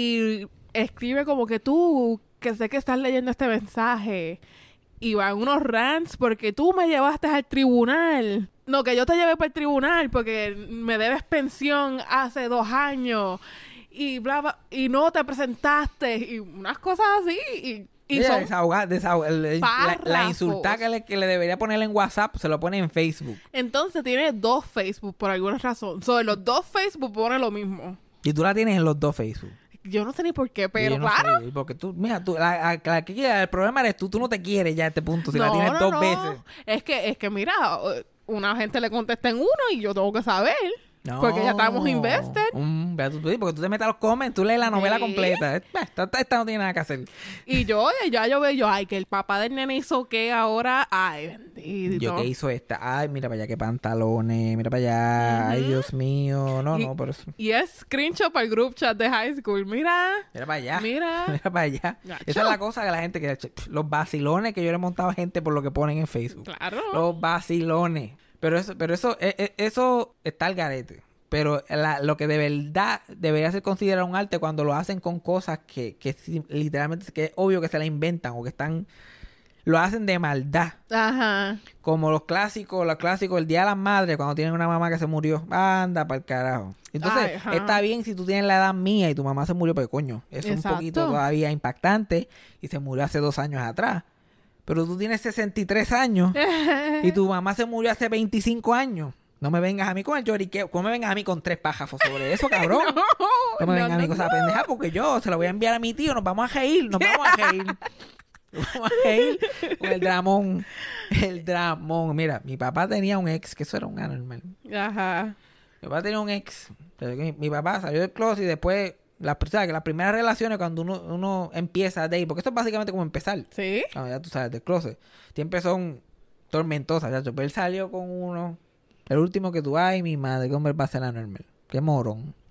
Y escribe como que tú, que sé que estás leyendo este mensaje. Y van unos rants porque tú me llevaste al tribunal. No, que yo te llevé para el tribunal porque me debes pensión hace dos años. Y bla, bla, y no te presentaste. Y unas cosas así. Y, y Ella son... desahoga- desahoga- el- el- la, la párrafos. insulta que le, que le debería poner en WhatsApp se lo pone en Facebook. Entonces tiene dos Facebook por alguna razón. Sobre los dos Facebook pone lo mismo. Y tú la tienes en los dos Facebook. Yo no sé ni por qué, Y pero yo no claro. sé, porque tú, mira, tú, la, la- la que quiere- el problema eres tú, tú no te quieres ya a este punto, si la No, tienes no, dos no. veces. Es que, es que mira, una gente le contesta en uno y yo tengo que saber. No. Porque ya estamos invested. Mm, vea tú, tú, porque tú te metes a los comments, tú lees la novela Sí. completa. Esta, esta, esta no tiene nada que hacer. Y yo, ya yo veo yo, ay, que el papá del nene hizo que ahora, ay, bendito. Yo que hizo esta, ay, mira para allá qué pantalones, mira para allá, ay, Dios mío, no, Y- no, pero eso- Y es screenshot para el group chat de high school. Mira, mira para allá, mira. mira para allá. Gacho. Esa es la cosa que la gente que los vacilones que yo le he montado a gente por lo que ponen en Facebook. Claro. Los vacilones. Pero eso, pero eso, eh, eh, eso está al garete. Pero la- lo que de verdad debería ser considerado un arte cuando lo hacen con cosas que, que sí, literalmente que es obvio que se la inventan o que están lo hacen de maldad. Ajá. Como los clásicos, los clásicos, el Día de las Madres, cuando tienen una mamá que se murió. Anda para el carajo. Entonces, Ay, ajá. está bien si tú tienes la edad mía y tu mamá se murió, porque coño, eso es un Exacto. poquito todavía impactante y se murió hace dos años atrás. Pero tú tienes sesenta y tres años y tu mamá se murió hace veinticinco años. No me vengas a mí con el lloriqueo. ¿Cómo me vengas a mí con tres pájafos sobre eso, cabrón? No, me no, vengas a mí no, con esa pendeja porque yo se la voy a enviar a mi tío. Nos vamos a reír, nos vamos a reír. Nos vamos a reír con el dramón. El dramón. Mira, mi papá tenía un ex, que eso era un anormal. Ajá. Mi papá tenía un ex. Pero que Mi, mi papá salió del closet y después, las, ¿sabes? Que las primeras relaciones cuando uno, uno empieza a date, porque esto es básicamente como empezar. ¿Sí? Cuando ya tú sabes del closet. Siempre son tormentosas, ¿sabes? Pero él salió con uno. El último que tú, ay, mi madre, qué hombre va a ser anormal. Qué morón.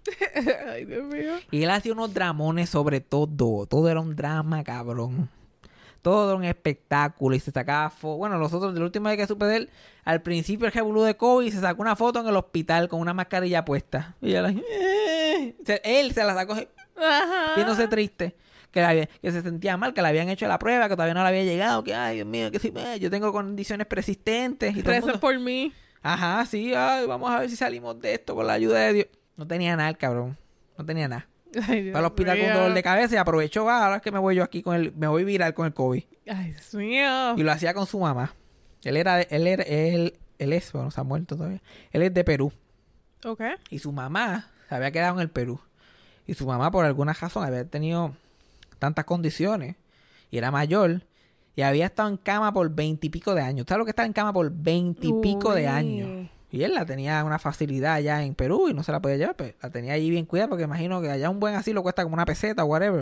Ay, Dios mío. Y él hacía unos dramones sobre todo. Todo era un drama, cabrón. Todo era un espectáculo. Y se sacaba fotos. Bueno, nosotros, de la última vez que supe de él, al principio el revolú de COVID, se sacó una foto en el hospital con una mascarilla puesta. Y ella, eh. él se la sacó Ajá. viéndose triste. Que, la había- que se sentía mal, que le habían hecho la prueba, que todavía no le había llegado. Que, ay, Dios mío, que sí, eh, yo tengo condiciones persistentes. Y todo el Recen mundo, por mí. ajá, sí, ay, vamos a ver si salimos de esto con la ayuda de Dios. No tenía nada el cabrón. No tenía nada. Ay, Dios Fue al hospital con mío. dolor de cabeza y aprovechó, ah, ahora es que me voy yo aquí con el, me voy viral con el COVID. Ay, Dios mío. Y lo hacía con su mamá. Él era, de- él era, él, él es, bueno, se ha muerto todavía. Él es de Perú. Ok. Y su mamá se había quedado en el Perú. Y su mamá, por alguna razón, había tenido tantas condiciones. Y era mayor. Y había estado en cama por veintipico de años. ¿Sabes lo que está en cama por veintipico de Uy. años? Y él la tenía una facilidad allá en Perú y no se la podía llevar. Pues la tenía allí bien cuidada porque imagino que allá un buen asilo cuesta como una peseta o whatever.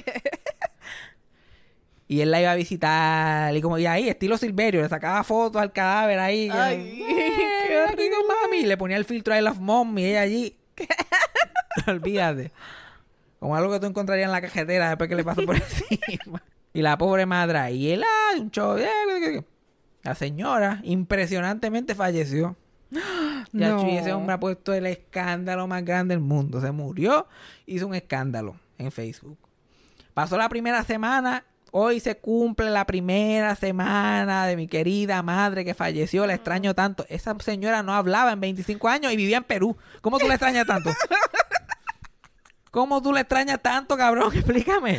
Y él la iba a visitar y como y ahí, estilo Silverio, le sacaba fotos al cadáver ahí. que- Ay, "Eh, qué aquí con mami. Y le ponía el filtro I love mom y ella allí. Olvídate. Como algo que tú encontrarías en la cajetera después que le pasó por encima. Y la pobre madre ahí. Y él, ah, un show. eh, La señora impresionantemente falleció. Ya No. y ese hombre ha puesto el escándalo más grande del mundo. Se murió, hizo un escándalo en Facebook. Pasó la primera semana. Hoy se cumple la primera semana de mi querida madre que falleció. La extraño tanto. Esa señora no hablaba en veinticinco años y vivía en Perú. ¿Cómo tú la extrañas tanto? ¿Cómo tú la extrañas tanto, cabrón? Explícame.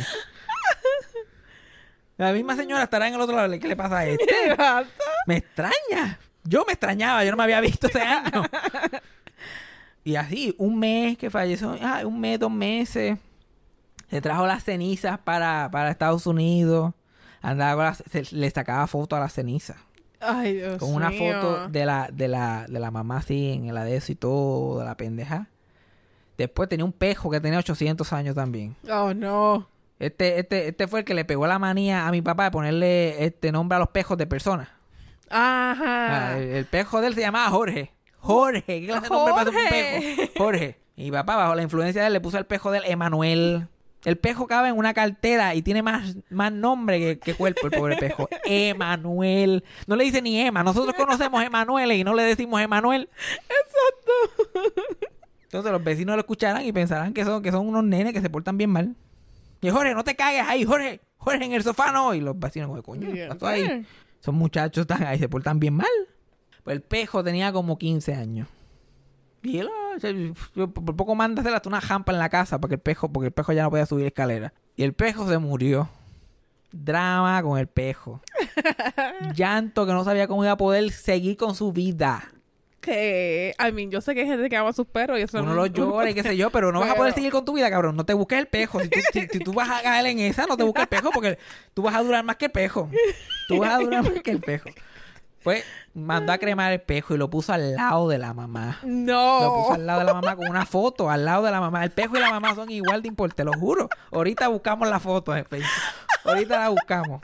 La misma señora estará en el otro lado. ¿Qué le pasa a este? Me extraña. Yo me extrañaba. Yo no me había visto ese año. Y así, un mes que falleció. Ah, un mes, dos meses. Se trajo las cenizas para, para Estados Unidos. Andaba con las- se- le sacaba foto a las cenizas. Ay, Dios Con una mío. foto de la, de la, de la mamá así en el adeso y todo, de la pendeja. Después tenía un pejo que tenía ochocientos años también. Oh, no. Este, este, este fue el que le pegó la manía a mi papá de ponerle este nombre a los pejos de personas. Ajá. Ah, el, el pejo de él se llamaba Jorge. Jorge, ¿qué clase de nombre para un Jorge. pejo? Jorge. Y mi papá, bajo la influencia de él, le puso el pejo de él Emanuel. El pejo cabe en una cartera y tiene más, más nombre que, que cuerpo, el pobre pejo. Emanuel. No le dice ni Emma. Nosotros conocemos Emanuel y no le decimos Emanuel. Exacto. Entonces los vecinos lo escucharán y pensarán que son, que son unos nenes que se portan bien mal. Y Jorge, no te cagues ahí, Jorge. Jorge, en el sofá no. Y los vecinos como, coño, ¿qué pasó ahí? Esos muchachos están ahí, se portan bien mal. Pues el pejo tenía como quince años. Y él, ah, se- yo por poco mándasela hasta una jampa en la casa porque el pejo, porque el pejo ya no podía subir escalera. Y el pejo se murió. Drama con el pejo. Llanto que no sabía cómo iba a poder seguir con su vida. Que, I mean, yo sé que hay gente que ama a sus perros y eso Uno no- lo llora y qué sé yo, pero no vas a poder Pero- seguir con tu vida, cabrón. No te busques el pejo. Si tú, si, si tú vas a caer en esa, no te busques el pejo porque tú vas a durar más que el pejo. Tú vas a durar más que el pejo. Pues mandó a cremar el pejo y lo puso al lado de la mamá. No. Lo puso al lado de la mamá con una foto, al lado de la mamá. El pejo y la mamá son igual de importantes, te lo juro. Ahorita buscamos la foto en Facebook. Ahorita la buscamos.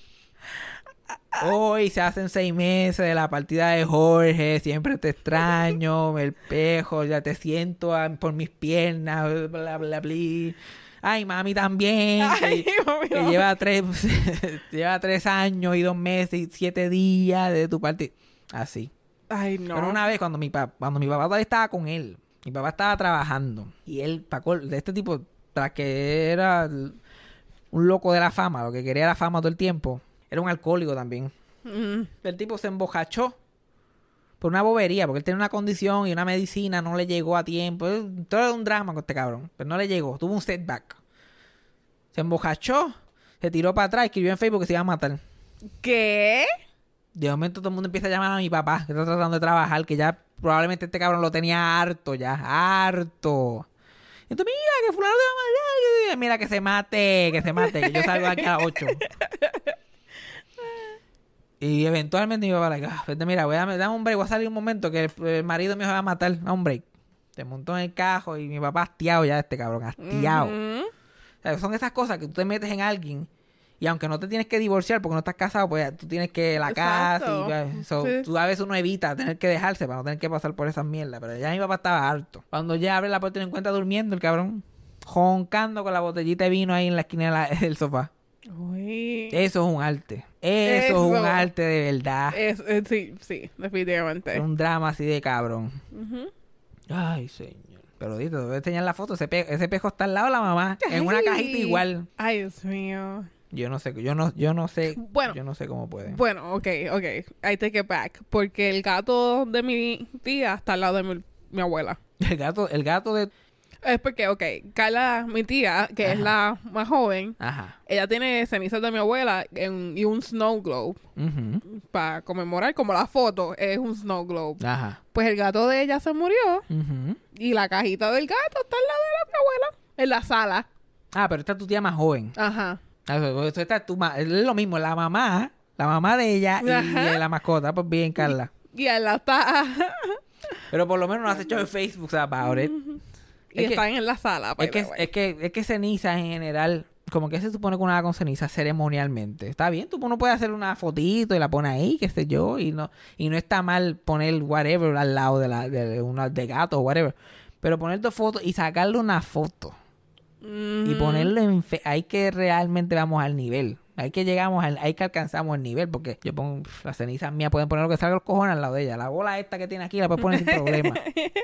Hoy se hacen seis meses de la partida de Jorge. Siempre te extraño. El pejo, ya te siento a- por mis piernas. Bla, bla, bla. Ay, mami también. Ay, que, mami, que no. lleva tres, lleva tres años y dos meses y siete días de tu partida. Así. Ay, no. Pero una vez cuando mi papá, cuando mi papá todavía estaba con él, mi papá estaba trabajando y él, Paco, de este tipo, tras que era un loco de la fama, lo que quería era fama todo el tiempo, era un alcohólico también. Mm. El tipo se embojachó por una bobería, porque él tenía una condición y una medicina, no le llegó a tiempo. Todo era un drama con este cabrón, pero no le llegó, tuvo un setback. Se embojachó, se tiró para atrás, escribió en Facebook que se iba a matar. ¿Qué? De momento todo el mundo empieza a llamar a mi papá, que está tratando de trabajar, que ya probablemente este cabrón lo tenía harto ya, harto. Entonces, mira, que fulano te va a matar, mira, que se mate, que se mate, que yo salgo de aquí a las ocho. Y eventualmente mi papá, like, ah, vete, mira, voy a dame un break, voy a salir un momento que el, el marido mío se va a matar, da un break. Se montó en el cajo y mi papá hastiado ya, este cabrón, hastiado. Ujú. O sea, son esas cosas que tú te metes en alguien Y aunque no te tienes que divorciar porque no estás casado, pues tú tienes que la Exacto. casa y pues, so, Sí. tú a veces uno evita tener que dejarse para no tener que pasar por esas mierdas. Pero ya mi papá estaba harto. Cuando ya abre la puerta y lo encuentra durmiendo, el cabrón, joncando con la botellita de vino ahí en la esquina de la- del sofá. Uy. Eso es un arte. Eso, Eso. es un arte de verdad. Es- es- sí, sí, definitivamente. Es un drama así de cabrón. Ujú. Ay, señor. Pero dito, te voy a enseñar la foto. Ese, pe- ese pejo está al lado de la mamá. En una Ay. cajita igual. Ay, Dios mío. Yo no sé, yo no, yo no sé. Bueno. Yo no sé cómo puede. Bueno, ok, ok. I take it back. Porque el gato de mi tía está al lado de mi, mi abuela. El gato, el gato de. Es porque, ok, Carla, mi tía, que es Ajá. la más joven, Ajá. ella tiene cenizas de mi abuela en- y un snow globe Ujú. para conmemorar, como la foto es un snow globe. Ajá. Pues el gato de ella se murió Ujú. y la cajita del gato está al lado de la mi abuela, en la sala. Ah, pero esta es tu tía más joven. Ajá. Ah, eso- eso esta es tu ma- es lo mismo, la mamá, la mamá de ella y Ajá. eh, la mascota, pues bien, Carla. Y él la está... Pero por lo menos no has hecho en Facebook about it. y Es que- están en la sala. by Es que, the way. es que, es que ceniza en general, como que se supone que uno haga con ceniza ceremonialmente. Está bien, tú uno puede hacer una fotito y la pone ahí, qué sé yo, y no, y no está mal poner whatever al lado de la, de una de gato o whatever. Pero poner dos fotos y sacarle una foto y Ujú. ponerlo en fe, hay que realmente vamos al nivel. Hay que llegamos al, hay que alcanzamos el nivel, porque yo pongo pff, las cenizas mías, pueden poner lo que salga los cojones al lado de ella. La bola esta que tiene aquí la puedes poner sin problema.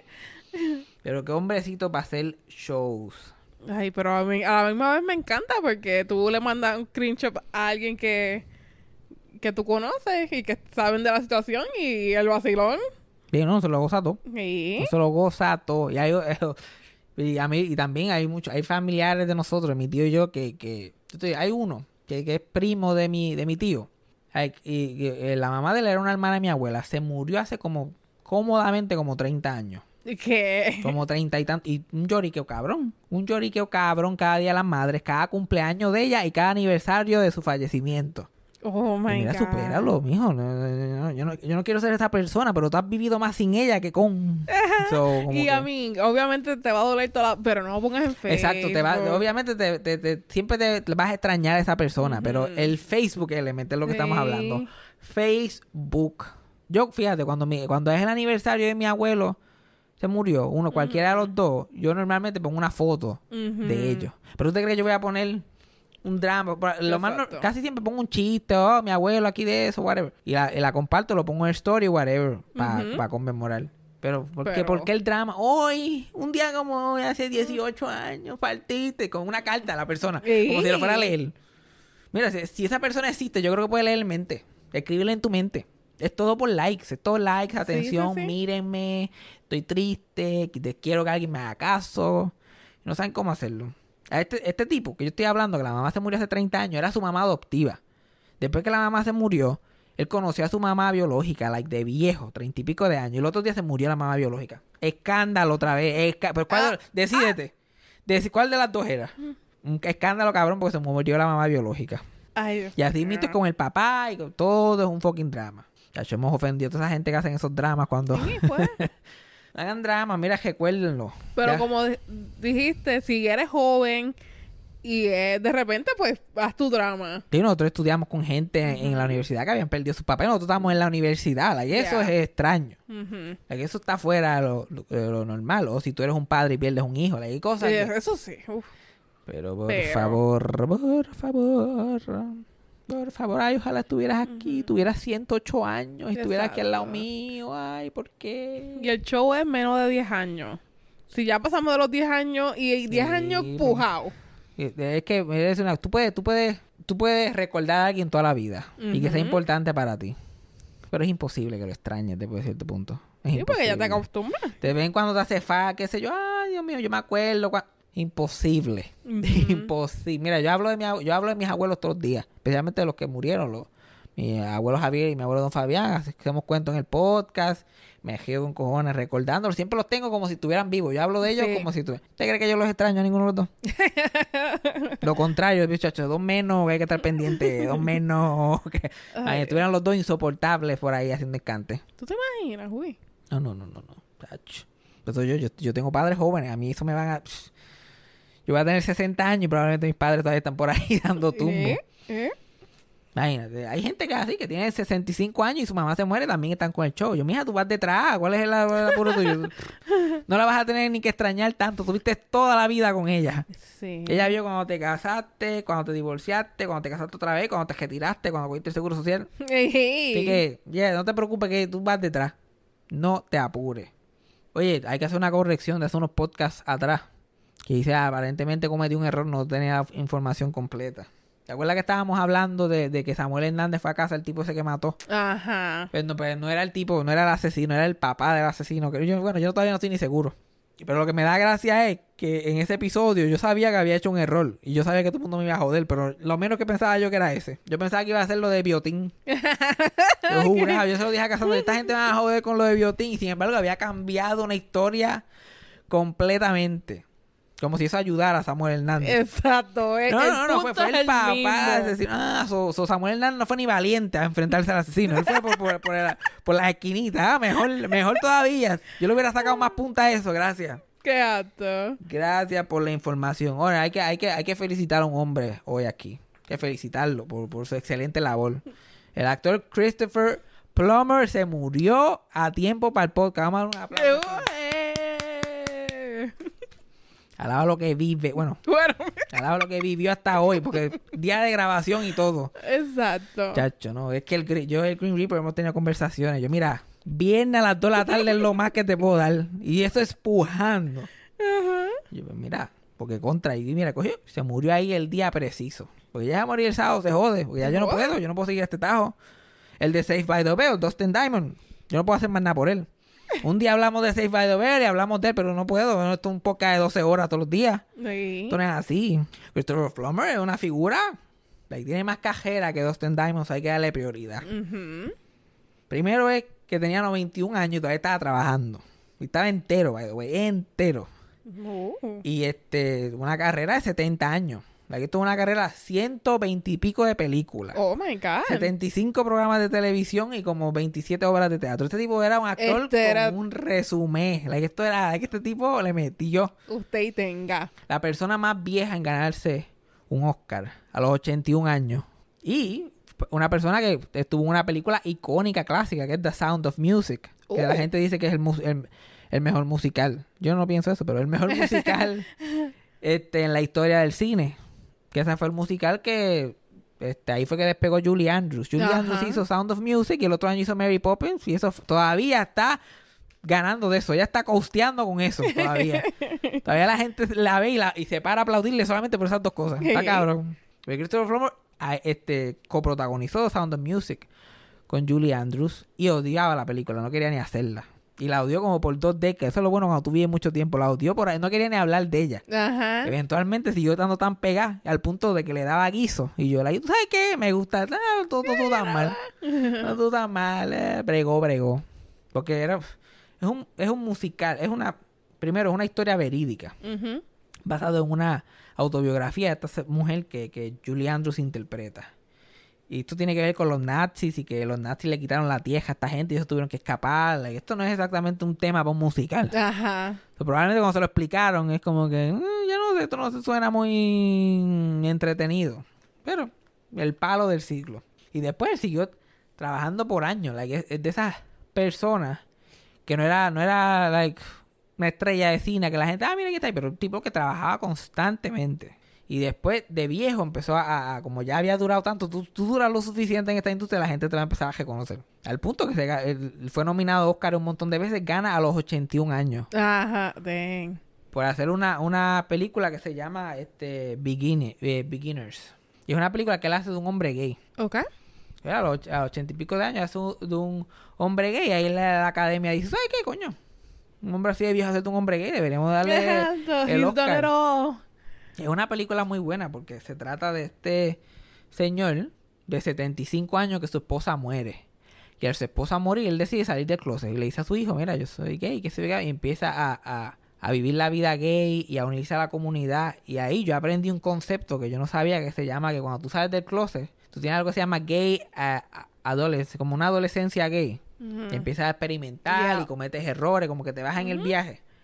Pero qué hombrecito para hacer shows. Ay, pero a, mí, a la misma vez me encanta porque tú le mandas un screenshot a alguien que, que tú conoces y que saben de la situación y el vacilón. Bien, no, se lo goza todo. Y... No se lo goza todo. Y, hay, y, a mí, y también hay muchos, hay familiares de nosotros, mi tío y yo, que, que yo te digo, hay uno que, que es primo de mi, de mi tío. Ay, y, y, eh, la mamá de él era una hermana de mi abuela. Se murió hace como, cómodamente como treinta años. que... Como treinta y tantos. Y un lloriqueo cabrón. Un lloriqueo cabrón cada día de las madres, cada cumpleaños de ella y cada aniversario de su fallecimiento. Oh, Y my mira, God. supéralo, mijo. No, no, no, yo, no, yo no quiero ser esa persona, pero tú has vivido más sin ella que con... So, como Y que- a mí, obviamente te va a doler toda la... Pero no lo pongas en Facebook. Exacto, te va, obviamente te, te- te- siempre te vas a extrañar a esa persona, pero el Facebook element es lo que estamos Sí. hablando. Facebook. Yo, fíjate, cuando mi, cuando es el aniversario de mi abuelo, se murió, uno, cualquiera de los dos, yo normalmente pongo una foto de ellos. Pero ¿usted cree que yo voy a poner un drama? Lo más, no- Exacto. casi siempre pongo un chiste, oh, mi abuelo aquí de eso, whatever. Y la, y la comparto, lo pongo en story, whatever, para Ujú. conmemorar. Pero, ¿por qué, Pero- ¿por qué el drama? Hoy, un día como hoy, hace dieciocho años, partiste con una carta a la persona, como si lo fuera a leer. Mira, si, si esa persona existe, yo creo que puede leer en mente. Escríbele en tu mente. Es todo por likes, es todo likes, atención, sí, sí. mírenme, estoy triste, que te quiero que alguien me haga caso. No saben cómo hacerlo. A este, este tipo que yo estoy hablando, que la mamá se murió hace treinta años, era su mamá adoptiva. Después que la mamá se murió, él conoció a su mamá biológica, like de viejo, treinta y pico de años. Y el otro día se murió la mamá biológica. Escándalo otra vez. Esca- Pero ¿cuál, Ah, decídete. Deci- ¿Cuál de las dos era? Un escándalo cabrón porque se murió la mamá biológica. Ay, Dios Y así mío. mismo con el papá y con todo es un fucking drama. Ya hemos ofendido a toda esa gente que hacen esos dramas cuando Sí, pues. hagan dramas, mira, recuérdenlo. Pero Ya. como di- dijiste, si eres joven y eh, de repente, pues, haz tu drama. Sí, nosotros estudiamos con gente en, en la universidad que habían perdido sus papás. Nosotros estábamos en la universidad. Like, eso Yeah. es extraño. Ujú. Like, eso está fuera de lo, lo- de lo normal. O si tú eres un padre y pierdes un hijo. Like, hay cosas Sí, que- eso sí. Uf. Pero por Pero- favor, por favor, por favor, ay, ojalá estuvieras aquí, tuvieras ciento ocho años y estuvieras aquí al lado Exacto. mío, ay, ¿por qué? Y el show es menos de diez años. Si ya pasamos de los diez años y diez Sí, años pues. pujado. Y Es que eres una, tú puedes, tú puedes, tú puedes recordar a alguien toda la vida y que sea Ujú. importante para ti. Pero es imposible que lo extrañes después de cierto punto. Es Sí, porque ya te imposible. acostumbras. Te ven cuando te hace fa, qué sé yo, ay, Dios mío, yo me acuerdo. cua- Imposible. Ujú. Imposible. Mira, yo hablo de mi, ab- yo hablo de mis abuelos todos los días, especialmente de los que murieron, los, mi abuelo Javier y mi abuelo Don Fabián, hacemos cuentos en el podcast, me río con cojones recordándolos, siempre los tengo como si estuvieran vivos, yo hablo de ellos Sí. como si estuvieran. ¿Usted cree que yo los extraño a ninguno de los dos? Lo contrario, muchachos, dos menos, que hay que estar pendiente, dos menos, que ay, Ay. estuvieran los dos insoportables por ahí haciendo encante. ¿Tú te imaginas, uy? No, no, no, no, no. Tacho. Pero yo, yo, yo tengo padres jóvenes, a mí eso me van a... Yo voy a tener sesenta años y probablemente mis padres todavía están por ahí dando tumbo. ¿Eh? ¿Eh? Imagínate, hay gente que es así, que tiene sesenta y cinco años y su mamá se muere, también están con el show. Yo, mija, tú vas detrás, ¿cuál es el, el apuro tuyo? No la vas a tener ni que extrañar tanto, tuviste toda la vida con ella. Sí. Ella vio cuando te casaste, cuando te divorciaste, cuando te casaste otra vez, cuando te retiraste, cuando cogiste el seguro social. Así que, yeah, no te preocupes que tú vas detrás. No te apures. Oye, hay que hacer una corrección de hace unos podcasts atrás. Que dice, ah, aparentemente cometí un error, no tenía información completa. ¿Te acuerdas que estábamos hablando de, de que Samuel Hernández fue a casa, el tipo ese que mató? Ajá. Pues no, pues no era el tipo, no era el asesino, era el papá del asesino. Que yo, bueno, yo todavía no estoy ni seguro. Pero lo que me da gracia es que en ese episodio yo sabía que había hecho un error. Y yo sabía que todo el mundo me iba a joder. Pero lo menos que pensaba yo que era ese. Yo pensaba que iba a ser lo de Biotín. Lo juraba. Yo se lo dije a Casandra. Esta gente me va a joder con lo de Biotín. Y sin embargo había cambiado una historia completamente. Como si eso ayudara a Samuel Hernández. Exacto. El, No, el no, no. Fue, punto fue es el papá mismo. del asesino. Ah, so, so Samuel Hernández no fue ni valiente a enfrentarse al asesino. Él fue por, por, por, el- por las esquinitas. Ah, mejor, mejor todavía. Yo le hubiera sacado más punta a eso. Gracias. Qué alto. Gracias por la información. Ahora, hay que, hay que, hay que felicitar a un hombre hoy aquí. Hay que felicitarlo por, por su excelente labor. El actor Christopher Plummer se murió a tiempo para el podcast. Vamos a dar un aplauso. Eh. Alaba lo que vive. Bueno, Bueno, alaba lo que vivió hasta hoy. Porque día de grabación y todo. exacto. Chacho, no. Es que el, Gre- yo y el Green Reaper hemos tenido conversaciones. Yo, mira, viernes a las dos de la tarde es lo más que te puedo dar. Y eso es pujando. Ajá. Yo, pues, mira, porque contra, y mira, cogió, se murió ahí el día preciso. Porque ya morir el sábado se jode, porque ya yo no puedo, yo no puedo seguir este tajo. El de Saved by the Bell, Dustin Diamond, yo no puedo hacer más nada por él. Un día hablamos de Saved by the Bell y hablamos de él, pero no puedo, esto es un podcast de doce horas todos los días. Sí. Esto no es así. Christopher Plummer es una figura, ahí tiene más cajera que Dustin Diamond, hay que darle prioridad. Ujú. Primero es que tenía noventa y un años y todavía estaba trabajando. Y estaba entero, by the way, entero. Oh. Y este, una carrera de setenta años. Aquí tuvo una carrera de ciento veinte y pico de películas. Oh my God. setenta y cinco programas de televisión y como veintisiete obras de teatro. Este tipo era un actor Este con era- un resumen. Like, esto era, like, este tipo le metió. Usted y tenga. La persona más vieja en ganarse un Oscar a los ochenta y un años. Y una persona que estuvo en una película icónica, clásica, que es The Sound of Music. Que Oh. la gente dice que es el, mus- el, el mejor musical. Yo no pienso eso, pero el mejor musical este, en la historia del cine. Que ese fue el musical que... Este, ahí fue que despegó Julie Andrews. Julie Ajá. Andrews hizo Sound of Music y el otro año hizo Mary Poppins. Y eso f- todavía está ganando de eso. Ella está costeando con eso todavía. Todavía la gente la ve y, la, y se para a aplaudirle solamente por esas dos cosas. Está cabrón. Pero Christopher Plummer ah, este, coprotagonizó Sound of Music con Julie Andrews y odiaba la película. No quería ni hacerla. Y la odió como por dos décadas. Eso es lo bueno cuando tú vives mucho tiempo. La odió por ahí. No quería ni hablar de ella. Ajá. Eventualmente siguió estando tan pegada al punto de que le daba guiso. Y yo la ¿tú sabes qué? Me gusta. Ah, tú, tú, tú tan mal. No, tú tan mal. Eh, bregó, bregó. Porque era... Es un, es un musical. Es una... Primero, es una historia verídica. Ujú. Basado en una autobiografía de esta mujer que, que Julie Andrews interpreta. Y esto tiene que ver con los nazis y que los nazis le quitaron la tierra a esta gente y ellos tuvieron que escapar. Y esto no es exactamente un tema para un musical. Ajá. So, probablemente cuando se lo explicaron es como que "Mm, ya no sé, esto no se suena muy entretenido". Pero el palo del siglo. Y después él siguió trabajando por años. Like, es, es de esas personas que no era, no era like, una estrella de cine que la gente, ah, mira que está ahí, pero un tipo que trabajaba constantemente. Y después de viejo empezó a, a- como ya había durado tanto, tú, tú duras lo suficiente en esta industria, la gente te va a empezar a reconocer. Al punto que se, ga- él fue nominado a Oscar un montón de veces, gana a los ochenta y un años. Ajá. Dang. Por hacer una, una película que se llama este Beginning- eh, Beginners. Y es una película que él hace de un hombre gay. Ok. Eh, A los, och- a los ochenta y pico de años hace un- de un hombre gay. Y ahí la, la academia dice, ¿sabes qué, coño? Un hombre así de viejo hacer de un hombre gay. Deberíamos darle Exacto. el He's done Oscar. it all. Es una película muy buena porque se trata de este señor de setenta y cinco años que su esposa muere. Y al su esposa morir, él decide salir del closet. Y le dice a su hijo, mira, yo soy gay, que soy gay. Y empieza a, a, a vivir la vida gay y a unirse a la comunidad. Y ahí yo aprendí un concepto que yo no sabía, que se llama que cuando tú sales del closet, tú tienes algo que se llama gay a, a- adolesc- como una adolescencia gay. Ujú. Y empiezas a experimentar Yeah. y cometes errores, como que te vas en el viaje.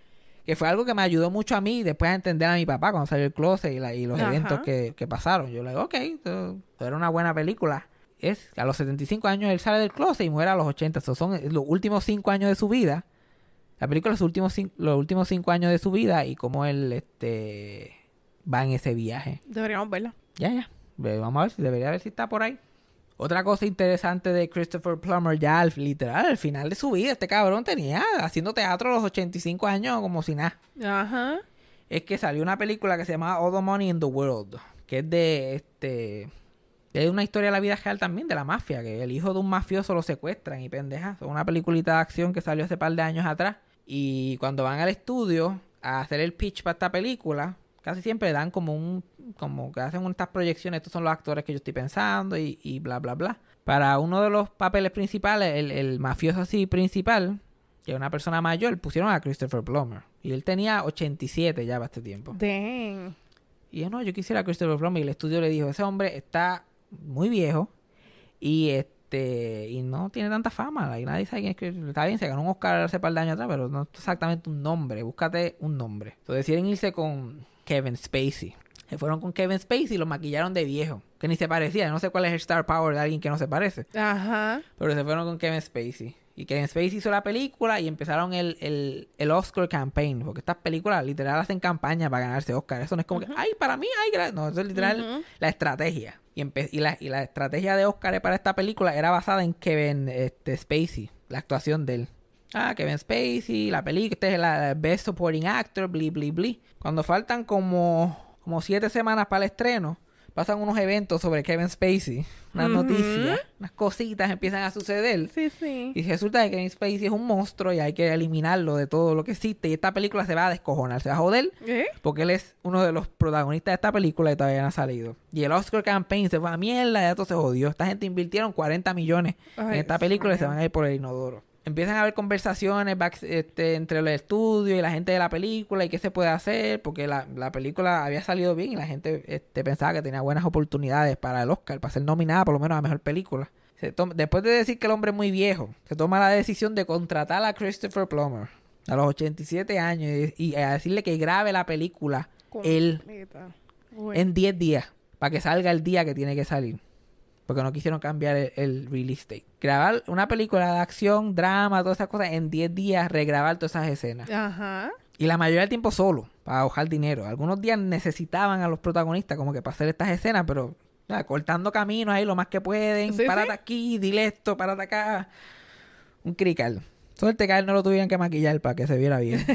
Que fue algo que me ayudó mucho a mí después a entender a mi papá cuando salió el closet y, la, y los Ajá. eventos que, que pasaron. Yo le digo, ok, esto, esto era una buena película. Es a los setenta y cinco años él sale del closet y muere a los ochenta. Esos son los últimos cinco años de su vida. La película los últimos, cin- los últimos cinco años de su vida y cómo él este, va en ese viaje. Deberíamos verla. Ya, ya. Ve, Vamos a ver si debería ver si está por ahí. Otra cosa interesante de Christopher Plummer, ya al, literal, al final de su vida, este cabrón tenía haciendo teatro a los ochenta y cinco años como si nada. Ajá. Es que salió una película que se llama All the Money in the World, que es de este es una historia de la vida real también, de la mafia, que el hijo de un mafioso lo secuestran y pendeja. Es una peliculita de acción que salió hace par de años atrás. Y cuando van al estudio a hacer el pitch para esta película, casi siempre dan como un, como que hacen estas proyecciones, estos son los actores que yo estoy pensando y, y bla, bla, bla. Para uno de los papeles principales, el, el mafioso así principal, que es una persona mayor, pusieron a Christopher Plummer. Y él tenía ochenta y siete ya para este tiempo. Dang. Y yo, no, yo quisiera a Christopher Plummer. Y el estudio le dijo, ese hombre está muy viejo y este y no tiene tanta fama. Y nadie sabe quién es que está bien, se ganó un Oscar hace par de años atrás, pero no es exactamente un nombre. Búscate un nombre. Entonces deciden irse con Kevin Spacey. Se fueron con Kevin Spacey y lo maquillaron de viejo, que ni se parecía. No sé cuál es el star power de alguien que no se parece. Ajá. Pero se fueron con Kevin Spacey. Y Kevin Spacey hizo la película y empezaron el, el, el Oscar campaign. Porque estas películas literal hacen campaña para ganarse Oscar. Eso no es como que, ay, para mí, ay, gra-". No, eso es literal Ujú. la estrategia. Y, empe- y, la, y la estrategia de Oscar para esta película era basada en Kevin este, Spacey, la actuación de él. Ah, Kevin Spacey, la película, este es la Best Supporting Actor, bli, bli, bli. Cuando faltan como, como siete semanas para el estreno, pasan unos eventos sobre Kevin Spacey, unas Ujú. noticias, unas cositas empiezan a suceder. Sí, sí. Y resulta que Kevin Spacey es un monstruo y hay que eliminarlo de todo lo que existe. Y esta película se va a descojonar, se va a joder. ¿Eh? Porque él es uno de los protagonistas de esta película y todavía no ha salido. Y el Oscar campaign se fue a mierda, ya todo se jodió. Esta gente invirtieron cuarenta millones en Ay, esta Dios película y se mío. van a ir por el inodoro. Empiezan a haber conversaciones back- este, entre el estudio y la gente de la película y qué se puede hacer, porque la, la película había salido bien y la gente este, pensaba que tenía buenas oportunidades para el Oscar, para ser nominada por lo menos a mejor película. Se toma- después de decir que el hombre es muy viejo, se toma la decisión de contratar a Christopher Plummer a los ochenta y siete años y, y a decirle que grabe la película él Completa. Uy. en diez días, para que salga el día que tiene que salir. Porque no quisieron cambiar el, el release date. Grabar una película de acción, drama, todas esas cosas en diez días, regrabar todas esas escenas. Ajá. Y la mayoría del tiempo solo, para ahorrar dinero. Algunos días necesitaban a los protagonistas como que para hacer estas escenas, pero o sea, cortando caminos ahí lo más que pueden. Sí, párate sí. aquí, dile esto, párate acá. Un crical. Suerte que a él no lo tuvieran que maquillar para que se viera bien.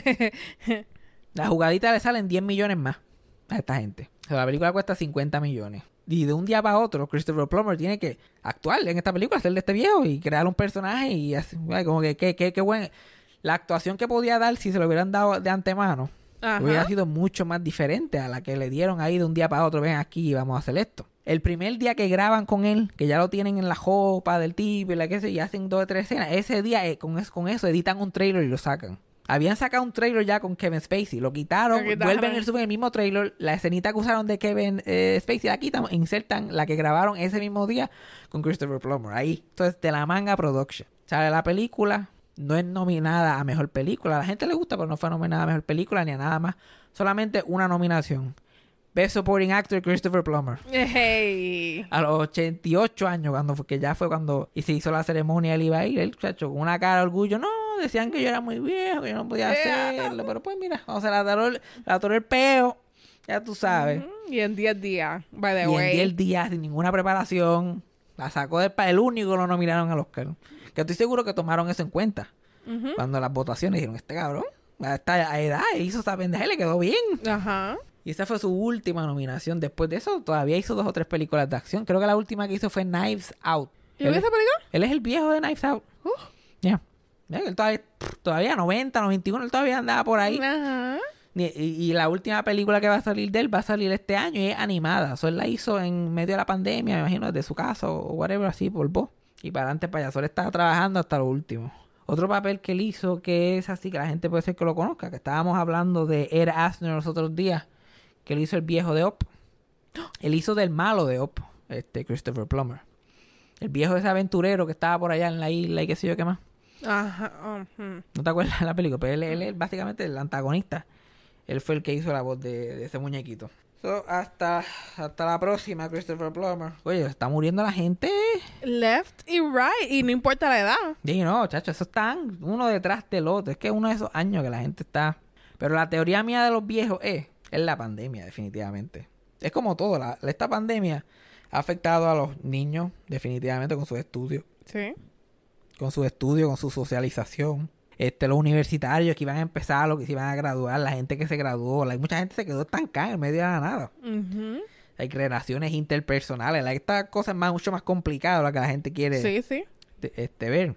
La jugadita le salen diez millones más a esta gente. O sea, la película cuesta cincuenta millones. Y de un día para otro, Christopher Plummer tiene que actuar en esta película, hacer de este viejo y crear un personaje y así, ay, como que qué que, que buen... La actuación que podía dar si se lo hubieran dado de antemano Ajá. hubiera sido mucho más diferente a la que le dieron ahí de un día para otro. Ven aquí y vamos a hacer esto. El primer día que graban con él, que ya lo tienen en la jopa del tipo y la que sé, y hacen dos o tres escenas, ese día eh, con, es- con eso editan un trailer y lo sacan. Habían sacado un trailer ya con Kevin Spacey, lo quitaron, Lo quitaron. vuelven el suben el mismo trailer, la escenita que usaron de Kevin eh, Spacey la quitan, insertan la que grabaron ese mismo día con Christopher Plummer. Ahí, entonces de la manga production. Sale la película, no es nominada a mejor película, a la gente le gusta, pero no fue nominada a mejor película ni a nada más. Solamente una nominación. Best Supporting Actor Christopher Plummer. Hey. A los ochenta y ocho años, cuando fue, que ya fue cuando y se hizo la ceremonia, él iba a ir, el muchacho, con una cara de orgullo. No, decían que yo era muy viejo, que yo no podía hacerlo. Pero pues mira, cuando se la atoró el, la atoró el peo, ya tú sabes. Mm, Y en diez días, by the Y way. en diez días, sin ninguna preparación, la sacó del pa- el único que lo nominaron al Oscar. Que estoy seguro que tomaron eso en cuenta. Ujú. Cuando las votaciones dijeron, este cabrón, a esta edad hizo esa pendeja y le quedó bien. Ajá. Y esa fue su última nominación. Después de eso, todavía hizo dos o tres películas de acción. Creo que la última que hizo fue Knives Out. ¿Y Él, ves esa película? él es el viejo de Knives Out. Uh. Ya. Ya, él todavía, todavía noventa, noventa y uno, él todavía andaba por ahí. Ajá. Y, y- y la última película que va a salir de él va a salir este año y es animada. So, él la hizo en medio de la pandemia, me imagino, desde su casa o whatever, así, por voz. Y para adelante, para allá. So, él estaba trabajando hasta lo último. Otro papel que él hizo que es así, que la gente puede ser que lo conozca, que estábamos hablando de Ed Asner los otros días, que él hizo el viejo de Up. Él hizo del malo de Up, este Christopher Plummer. El viejo ese aventurero que estaba por allá en la isla y qué sé yo qué más. Ajá. Uh-huh. ¿No te acuerdas de la película? Pero él, él es básicamente el antagonista. Él fue el que hizo la voz de, de ese muñequito. So, hasta, hasta la próxima, Christopher Plummer. Oye, está muriendo la gente. Left y right. Y no importa la edad. Sí, no, chacho, eso están uno detrás del otro. Es que es uno de esos años que la gente está... Pero la teoría mía de los viejos es... Es la pandemia, definitivamente. Es como todo. La, esta pandemia ha afectado a los niños, definitivamente, con sus estudios. Sí. Con sus estudios, con su socialización. Este, los universitarios que iban a empezar, los que se iban a graduar, la gente que se graduó, la, mucha gente se quedó estancada en medio de la nada. Uh-huh. Hay relaciones interpersonales, la, esta cosa es más, mucho más complicada de lo que la gente quiere sí, sí. Este, este, ver.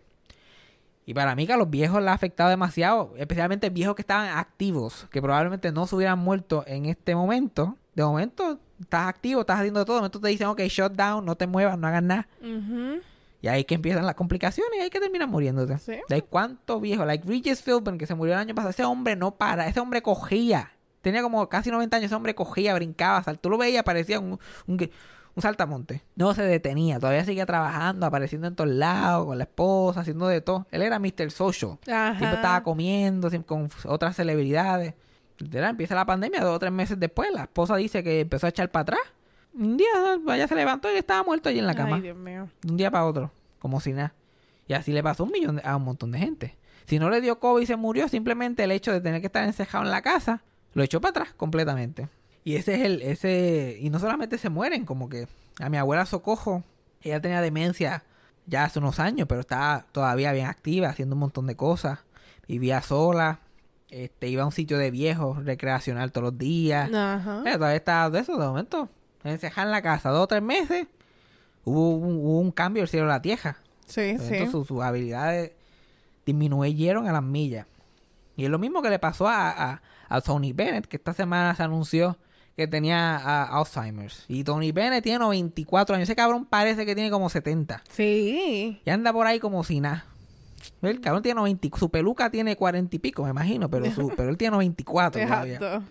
Y para mí que a los viejos les ha afectado demasiado, especialmente viejos que estaban activos, que probablemente no se hubieran muerto en este momento. De momento estás activo, estás haciendo todo, de momento te dicen, ok, shut down, no te muevas, no hagas nada. Uh-huh. Y ahí que empiezan las complicaciones y ahí que terminan muriéndote. ¿Sí? ¿De cuántos viejos? Like Regis Philbin, que se murió el año pasado. Ese hombre no para. Ese hombre cogía. Tenía como casi noventa años. Ese hombre cogía, brincaba, saltó. Tú lo veías, parecía un, un, un saltamonte. No se detenía. Todavía seguía trabajando, apareciendo en todos lados, con la esposa, haciendo de todo. Él era mister Social. Ajá. Siempre estaba comiendo siempre con otras celebridades. Literal, empieza la pandemia dos o tres meses después. La esposa dice que empezó a echar para atrás. Un día ella se levantó y estaba muerto allí en la cama. Ay, Dios mío. De un día para otro. Como si nada. Y así le pasó un millón de, a un montón de gente. Si no le dio COVID y se murió, simplemente el hecho de tener que estar encejado en la casa lo echó para atrás completamente. Y ese es el... ese Y no solamente se mueren, como que a mi abuela Socojo, ella tenía demencia ya hace unos años, pero estaba todavía bien activa, haciendo un montón de cosas. Vivía sola. Este, iba a un sitio de viejos recreacional todos los días. Ajá. Eh, todavía estaba de eso, de momento. Encejada en la casa dos o tres meses. Hubo un, hubo un cambio del cielo a la tierra. Sí, Entonces, sí. sus, sus habilidades disminuyeron a las millas. Y es lo mismo que le pasó a, a, a Tony Bennett, que esta semana se anunció que tenía uh, Alzheimer's. Y Tony Bennett tiene noventa y cuatro años. Ese cabrón parece que tiene como setenta. Sí. Y anda por ahí como si nada. El cabrón tiene noventa. Su peluca tiene cuarenta y pico, me imagino. Pero, su, pero él tiene noventa y cuatro todavía. Exacto.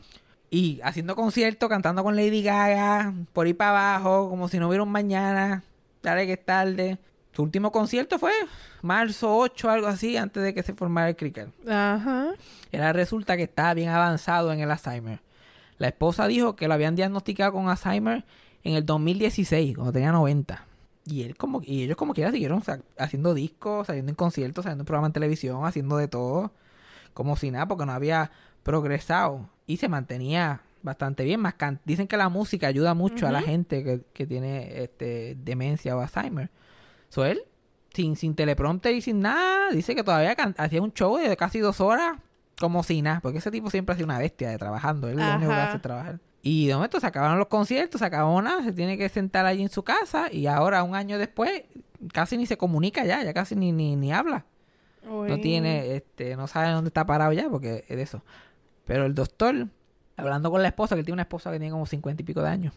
Y haciendo conciertos, cantando con Lady Gaga, por ahí para abajo, como si no hubiera un mañana. Dale que es tarde. Su último concierto fue marzo ocho, algo así, antes de que se formara el cricket. Ajá. Y ahora resulta que estaba bien avanzado en el Alzheimer. La esposa dijo que lo habían diagnosticado con Alzheimer en el dos mil dieciséis, cuando tenía noventa. Y él como y ellos como quiera siguieron, o sea, haciendo discos, saliendo en conciertos, saliendo en programas en televisión, haciendo de todo, como si nada, porque no había progresado. Y se mantenía bastante bien. Más can- Dicen que la música ayuda mucho uh-huh. a la gente que, que tiene este demencia o Alzheimer. So él, sin, sin teleprompter y sin nada, dice que todavía can- hacía un show de casi dos horas como si nada. Porque ese tipo siempre ha sido una bestia de trabajando. Él lo único que hace es trabajar. Y de momento se acabaron los conciertos, se acabó nada, se tiene que sentar allí en su casa. Y ahora, un año después, casi ni se comunica ya, ya casi ni, ni, ni habla. Uy. No tiene, este, no sabe dónde está parado ya, porque es de eso. Pero el doctor, hablando con la esposa, que él tiene una esposa que tiene como cincuenta y pico de años.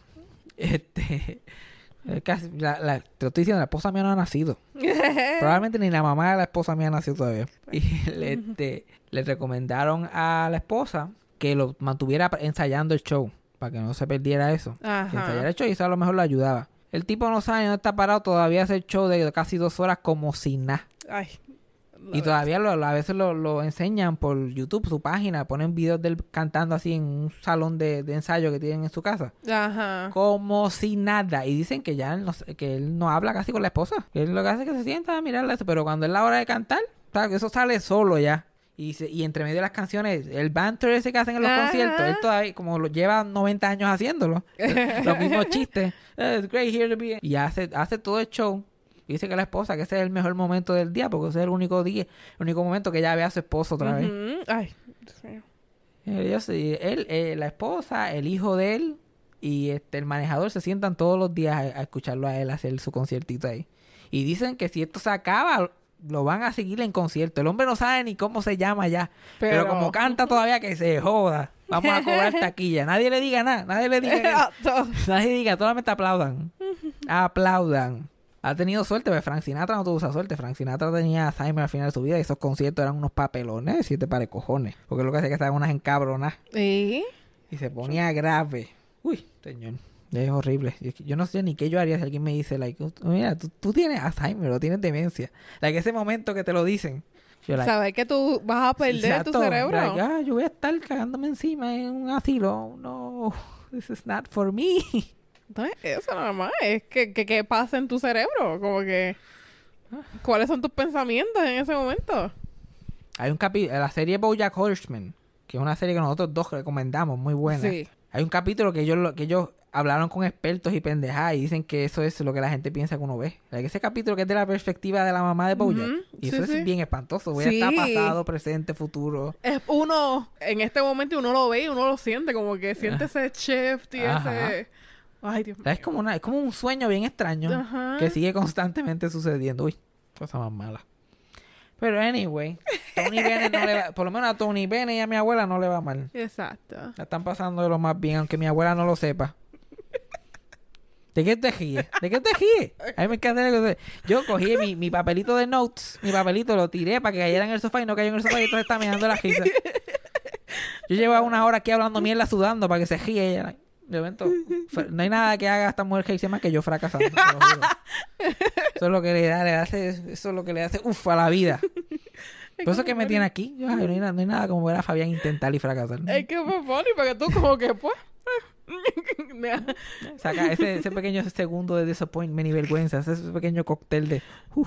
Este, casi, la, la, te lo estoy diciendo, la esposa mía no ha nacido. Probablemente ni la mamá de la esposa mía ha nacido todavía. Y le, este, le recomendaron a la esposa que lo mantuviera ensayando el show, para que no se perdiera eso. Ajá. Que ensayara el show y eso a lo mejor lo ayudaba. El tipo no sabe dónde está parado, todavía hace el show de casi dos horas como si nada. Ay. Y todavía lo, a veces lo, lo enseñan por YouTube, su página, ponen videos de él cantando así en un salón de, de ensayo que tienen en su casa. Ajá. Como si nada. Y dicen que ya él no, que él no habla casi con la esposa. Que él lo que hace es que se sienta a mirarla eso. Pero cuando es la hora de cantar, claro, que eso sale solo ya. Y, se, y entre medio de las canciones, el banter ese que hacen en los Ajá. conciertos, él todavía, como lo lleva noventa años haciéndolo. Los mismos chistes. It's great here to be. Y hace, hace todo el show. Dice que la esposa, que ese es el mejor momento del día, porque ese es el único día, el único momento que ella ve a su esposo otra vez. Uh-huh. Ay, Dios mío. Ellos, él, eh, la esposa, el hijo de él y este el manejador se sientan todos los días a, a escucharlo a él hacer su conciertito ahí. Y dicen que si esto se acaba, lo van a seguir en concierto. El hombre no sabe ni cómo se llama ya. Pero, pero como canta todavía, que se joda. Vamos a cobrar taquilla. Nadie le diga nada. Nadie le diga nada. Nadie diga, solamente aplaudan. Aplaudan. Ha tenido suerte, pero Frank Sinatra no tuvo esa suerte. Frank Sinatra tenía Alzheimer al final de su vida y esos conciertos eran unos papelones, siete pares cojones. Porque lo que hacía que estaban unas encabronas. ¿Sí? Y se ponía grave. Uy, señor. Es horrible. Yo no sé ni qué yo haría si alguien me dice, like, mira, tú, tú tienes Alzheimer o tienes demencia. Like, ese momento que te lo dicen. Yo, like, ¿Sabes que tú vas a perder exacto, tu cerebro? like, ah, yo voy a estar cagándome encima en un asilo. No, this is not for me. No es eso nada más. Es que, que, que pasa en tu cerebro. Como que... ¿Cuáles son tus pensamientos en ese momento? Hay un capítulo, la serie BoJack Horseman, que es una serie que nosotros dos recomendamos, muy buena. Sí. Hay un capítulo que ellos, lo- que ellos hablaron con expertos y pendejadas y dicen que eso es lo que la gente piensa que uno ve. Like, ese capítulo que es de la perspectiva de la mamá de BoJack. Ujú, Y sí, eso sí. es bien espantoso. Voy Sí. a estar pasado, presente, futuro. Es uno... En este momento uno lo ve y uno lo siente. Como que siente ese shift y Ajá. ese... Ay, Dios mío. Es como, una, es como un sueño bien extraño Ajá. que sigue constantemente sucediendo. Uy, cosa más mala. Pero anyway, Tony Bennett no le va, por lo menos a Tony Bennett y a mi abuela no le va mal. Exacto. La están pasando de lo más bien, aunque mi abuela no lo sepa. ¿De qué te ríes? ¿De qué te ríes? A mí me encanta. que- Yo cogí mi, mi papelito de notes, mi papelito lo tiré para que cayera en el sofá y no cayó en el sofá y entonces está mirando la risa. Yo llevaba una hora aquí hablando mierda, sudando para que se ríe. Y ella, de momento, fue- no hay nada que haga a esta mujer que dice más que yo fracasando. te lo juro. Eso es lo que le da, le hace, eso es lo que le hace, uff, a la vida. Por eso es que me tiene aquí. Yo, ay, no, hay nada, no hay nada como ver a Fabián intentar y fracasar. Es que fue funny porque tú como que pues... Saca ese, ese pequeño segundo de disappointment y vergüenza, ese pequeño cóctel de... uf.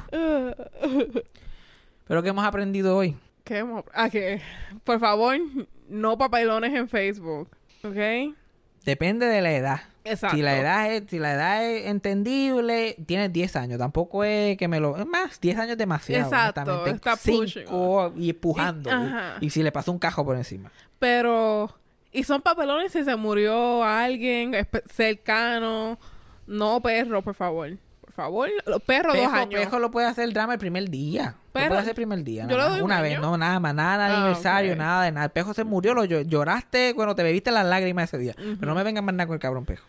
Pero ¿qué hemos aprendido hoy? ¿Qué hemos- Ah, que... Por favor, no papelones en Facebook. ¿Ok? Depende de la edad. Exacto. Si la edad es, si la edad es entendible, tienes diez años. Tampoco es que me lo... Es más, diez años es demasiado. Exacto, honestamente. está pushing. Cinco y empujando. Y- Y, ajá. y si le pasó un cajo por encima. Pero... Y son papelones si se murió alguien espe- cercano. No perro, por favor. Por favor. Los perros dos Pejo, años. Pejo lo puede hacer el drama el primer día. Lo Pero- puede hacer el primer día. yo nada le más. doy un Una año. vez, no, nada más. Nada de Ah, aniversario, ok. nada de nada. El Pejo se murió, lo llo- lloraste cuando te bebiste las lágrimas ese día. Pero no me vengan más nada con el cabrón Pejo.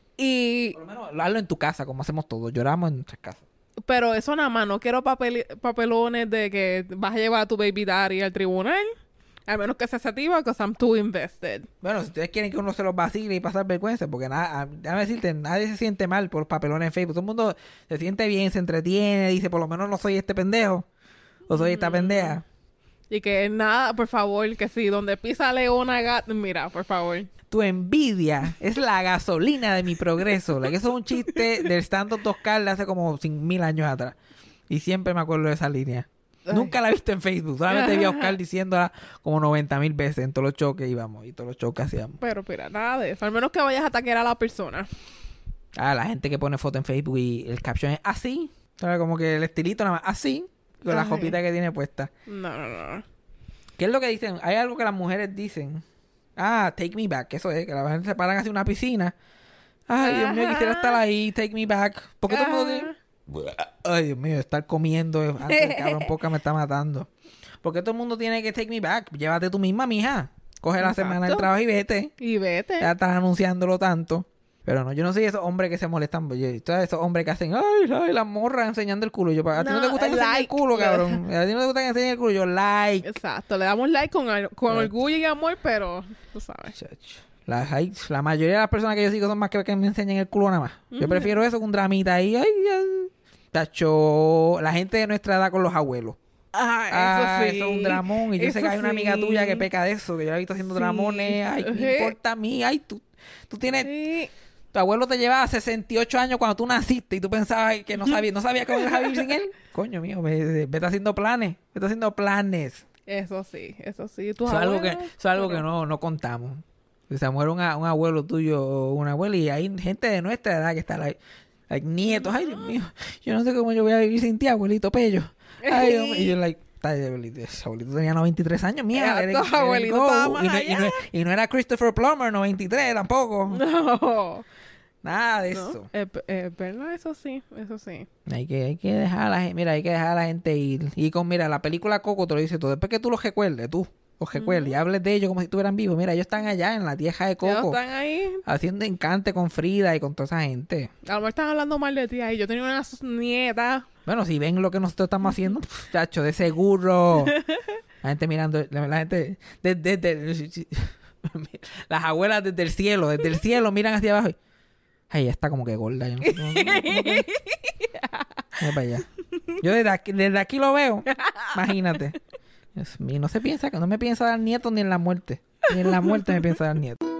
Y... Por lo menos hazlo en tu casa, como hacemos todos. Lloramos en nuestras casas. Pero eso nada más. No quiero papel- papelones de que vas a llevar a tu baby daddy al tribunal. Al menos que sea sativa, because I'm too invested. Bueno, si ustedes quieren que uno se los vacile y pasar vergüenza, porque nada, a- déjame decirte, nadie se siente mal por papelones en Facebook. Todo el mundo se siente bien, se entretiene, dice, por lo menos no soy este pendejo. O soy esta pendeja. Y que nada, por favor, que si donde pisa leona gata... Mira, por favor. Tu envidia es la gasolina de mi progreso. Like, eso es un chiste del stand-up de Oscar de hace como cin- mil años atrás. Y siempre me acuerdo de esa línea. Ay. Nunca la he visto en Facebook. Solamente vi a Oscar diciéndola como noventa mil veces en todos los shows que íbamos y todos los shows que hacíamos. Pero, mira, nada de eso. Al menos que vayas a atacar a la persona. Ah, la gente que pone foto en Facebook y el caption es así. ¿Sabes? Como que el estilito nada más así. Con la Ay. ropita que tiene puesta. No, no, no. ¿Qué es lo que dicen? Hay algo que las mujeres dicen. Ah, take me back. Eso es, que las mujeres se paran hacia una piscina. Ay, Dios mío, quisiera Ajá. estar ahí. Take me back. ¿Por qué todo el mundo Ajá. dice... Ay, Dios mío, estar comiendo antes del cabrón poca me está matando. ¿Por qué todo el mundo tiene que take me back? Llévate tú misma, mija. Coge la Exacto. semana del trabajo y vete. Y vete. Ya estás anunciándolo tanto. Pero no, yo no soy esos hombres que se molestan. Yo, todos esos hombres que hacen, ay, ay, la morra enseñando el culo. Yo, a ti no No, te gusta que enseñe el like. culo, cabrón. A ti no te gusta que enseñe el culo. Yo, like. Exacto. Le damos like con, con Exacto. orgullo y amor, pero... Tú sabes. Chacho. La, ay, la mayoría de las personas que yo sigo son más que, que me enseñen el culo nada más. Yo Ujú. prefiero eso que un dramita ahí. Ay, ay. Chacho, la gente de nuestra edad con los abuelos. Ah, Ah, eso sí. eso es un dramón. Y yo sé Eso que hay una amiga sí. tuya que peca de eso, que yo la he visto haciendo Sí. dramones. Ay, ¿qué me Ujú. importa a mí? Ay, tú, tú tienes... Sí. Tu abuelo te llevaba sesenta y ocho años cuando tú naciste y tú pensabas que no sabías, no sabías cómo ibas a vivir sin él. Coño mío, ve- vete haciendo planes. Vete haciendo planes. Eso sí, eso sí. Tus Eso es algo que, abuelos, eso es algo pero- que no, no contamos. Si se muere un, a- un abuelo tuyo o una abuela y hay gente de nuestra edad que está like, like, nietos. Ay, Dios mío, yo no sé cómo yo voy a vivir sin ti, abuelito Pello. Ay, Dios mío. Y yo, like, ay, abuelito, ese abuelito tenía noventa y tres años, mía. Exacto, abuelito estaba más y, no, y, allá. no, y no era Christopher Plummer, noventa y tres tampoco. No. Nada de No, eso. es, es verdad, eso sí, eso sí. Hay que, hay que dejar a la gente, mira, hay que dejar a la gente ir. Y con, mira, la película Coco te lo dice todo. Después que tú los recuerdes, tú, los recuerdes y hables de ellos como si estuvieran vivos. Mira, ellos están allá en la tierra de Ellos Coco, están ahí, haciendo encante con Frida y con toda esa gente. a lo mejor están hablando mal de ti ahí. Yo tenía unas nietas. Bueno, si ven lo que nosotros estamos haciendo, pf, chacho, de seguro. La gente mirando, la, la gente, desde, desde- las abuelas desde el cielo, desde el cielo miran hacia abajo. y, ay, ella está como que gorda. Yo no sé cómo- cómo que- Mira para allá. Yo desde aquí, desde aquí lo veo. Imagínate. Dios mío, no se piensa, que no me piensa dar nieto ni en la muerte. Ni en la muerte me piensa dar nieto.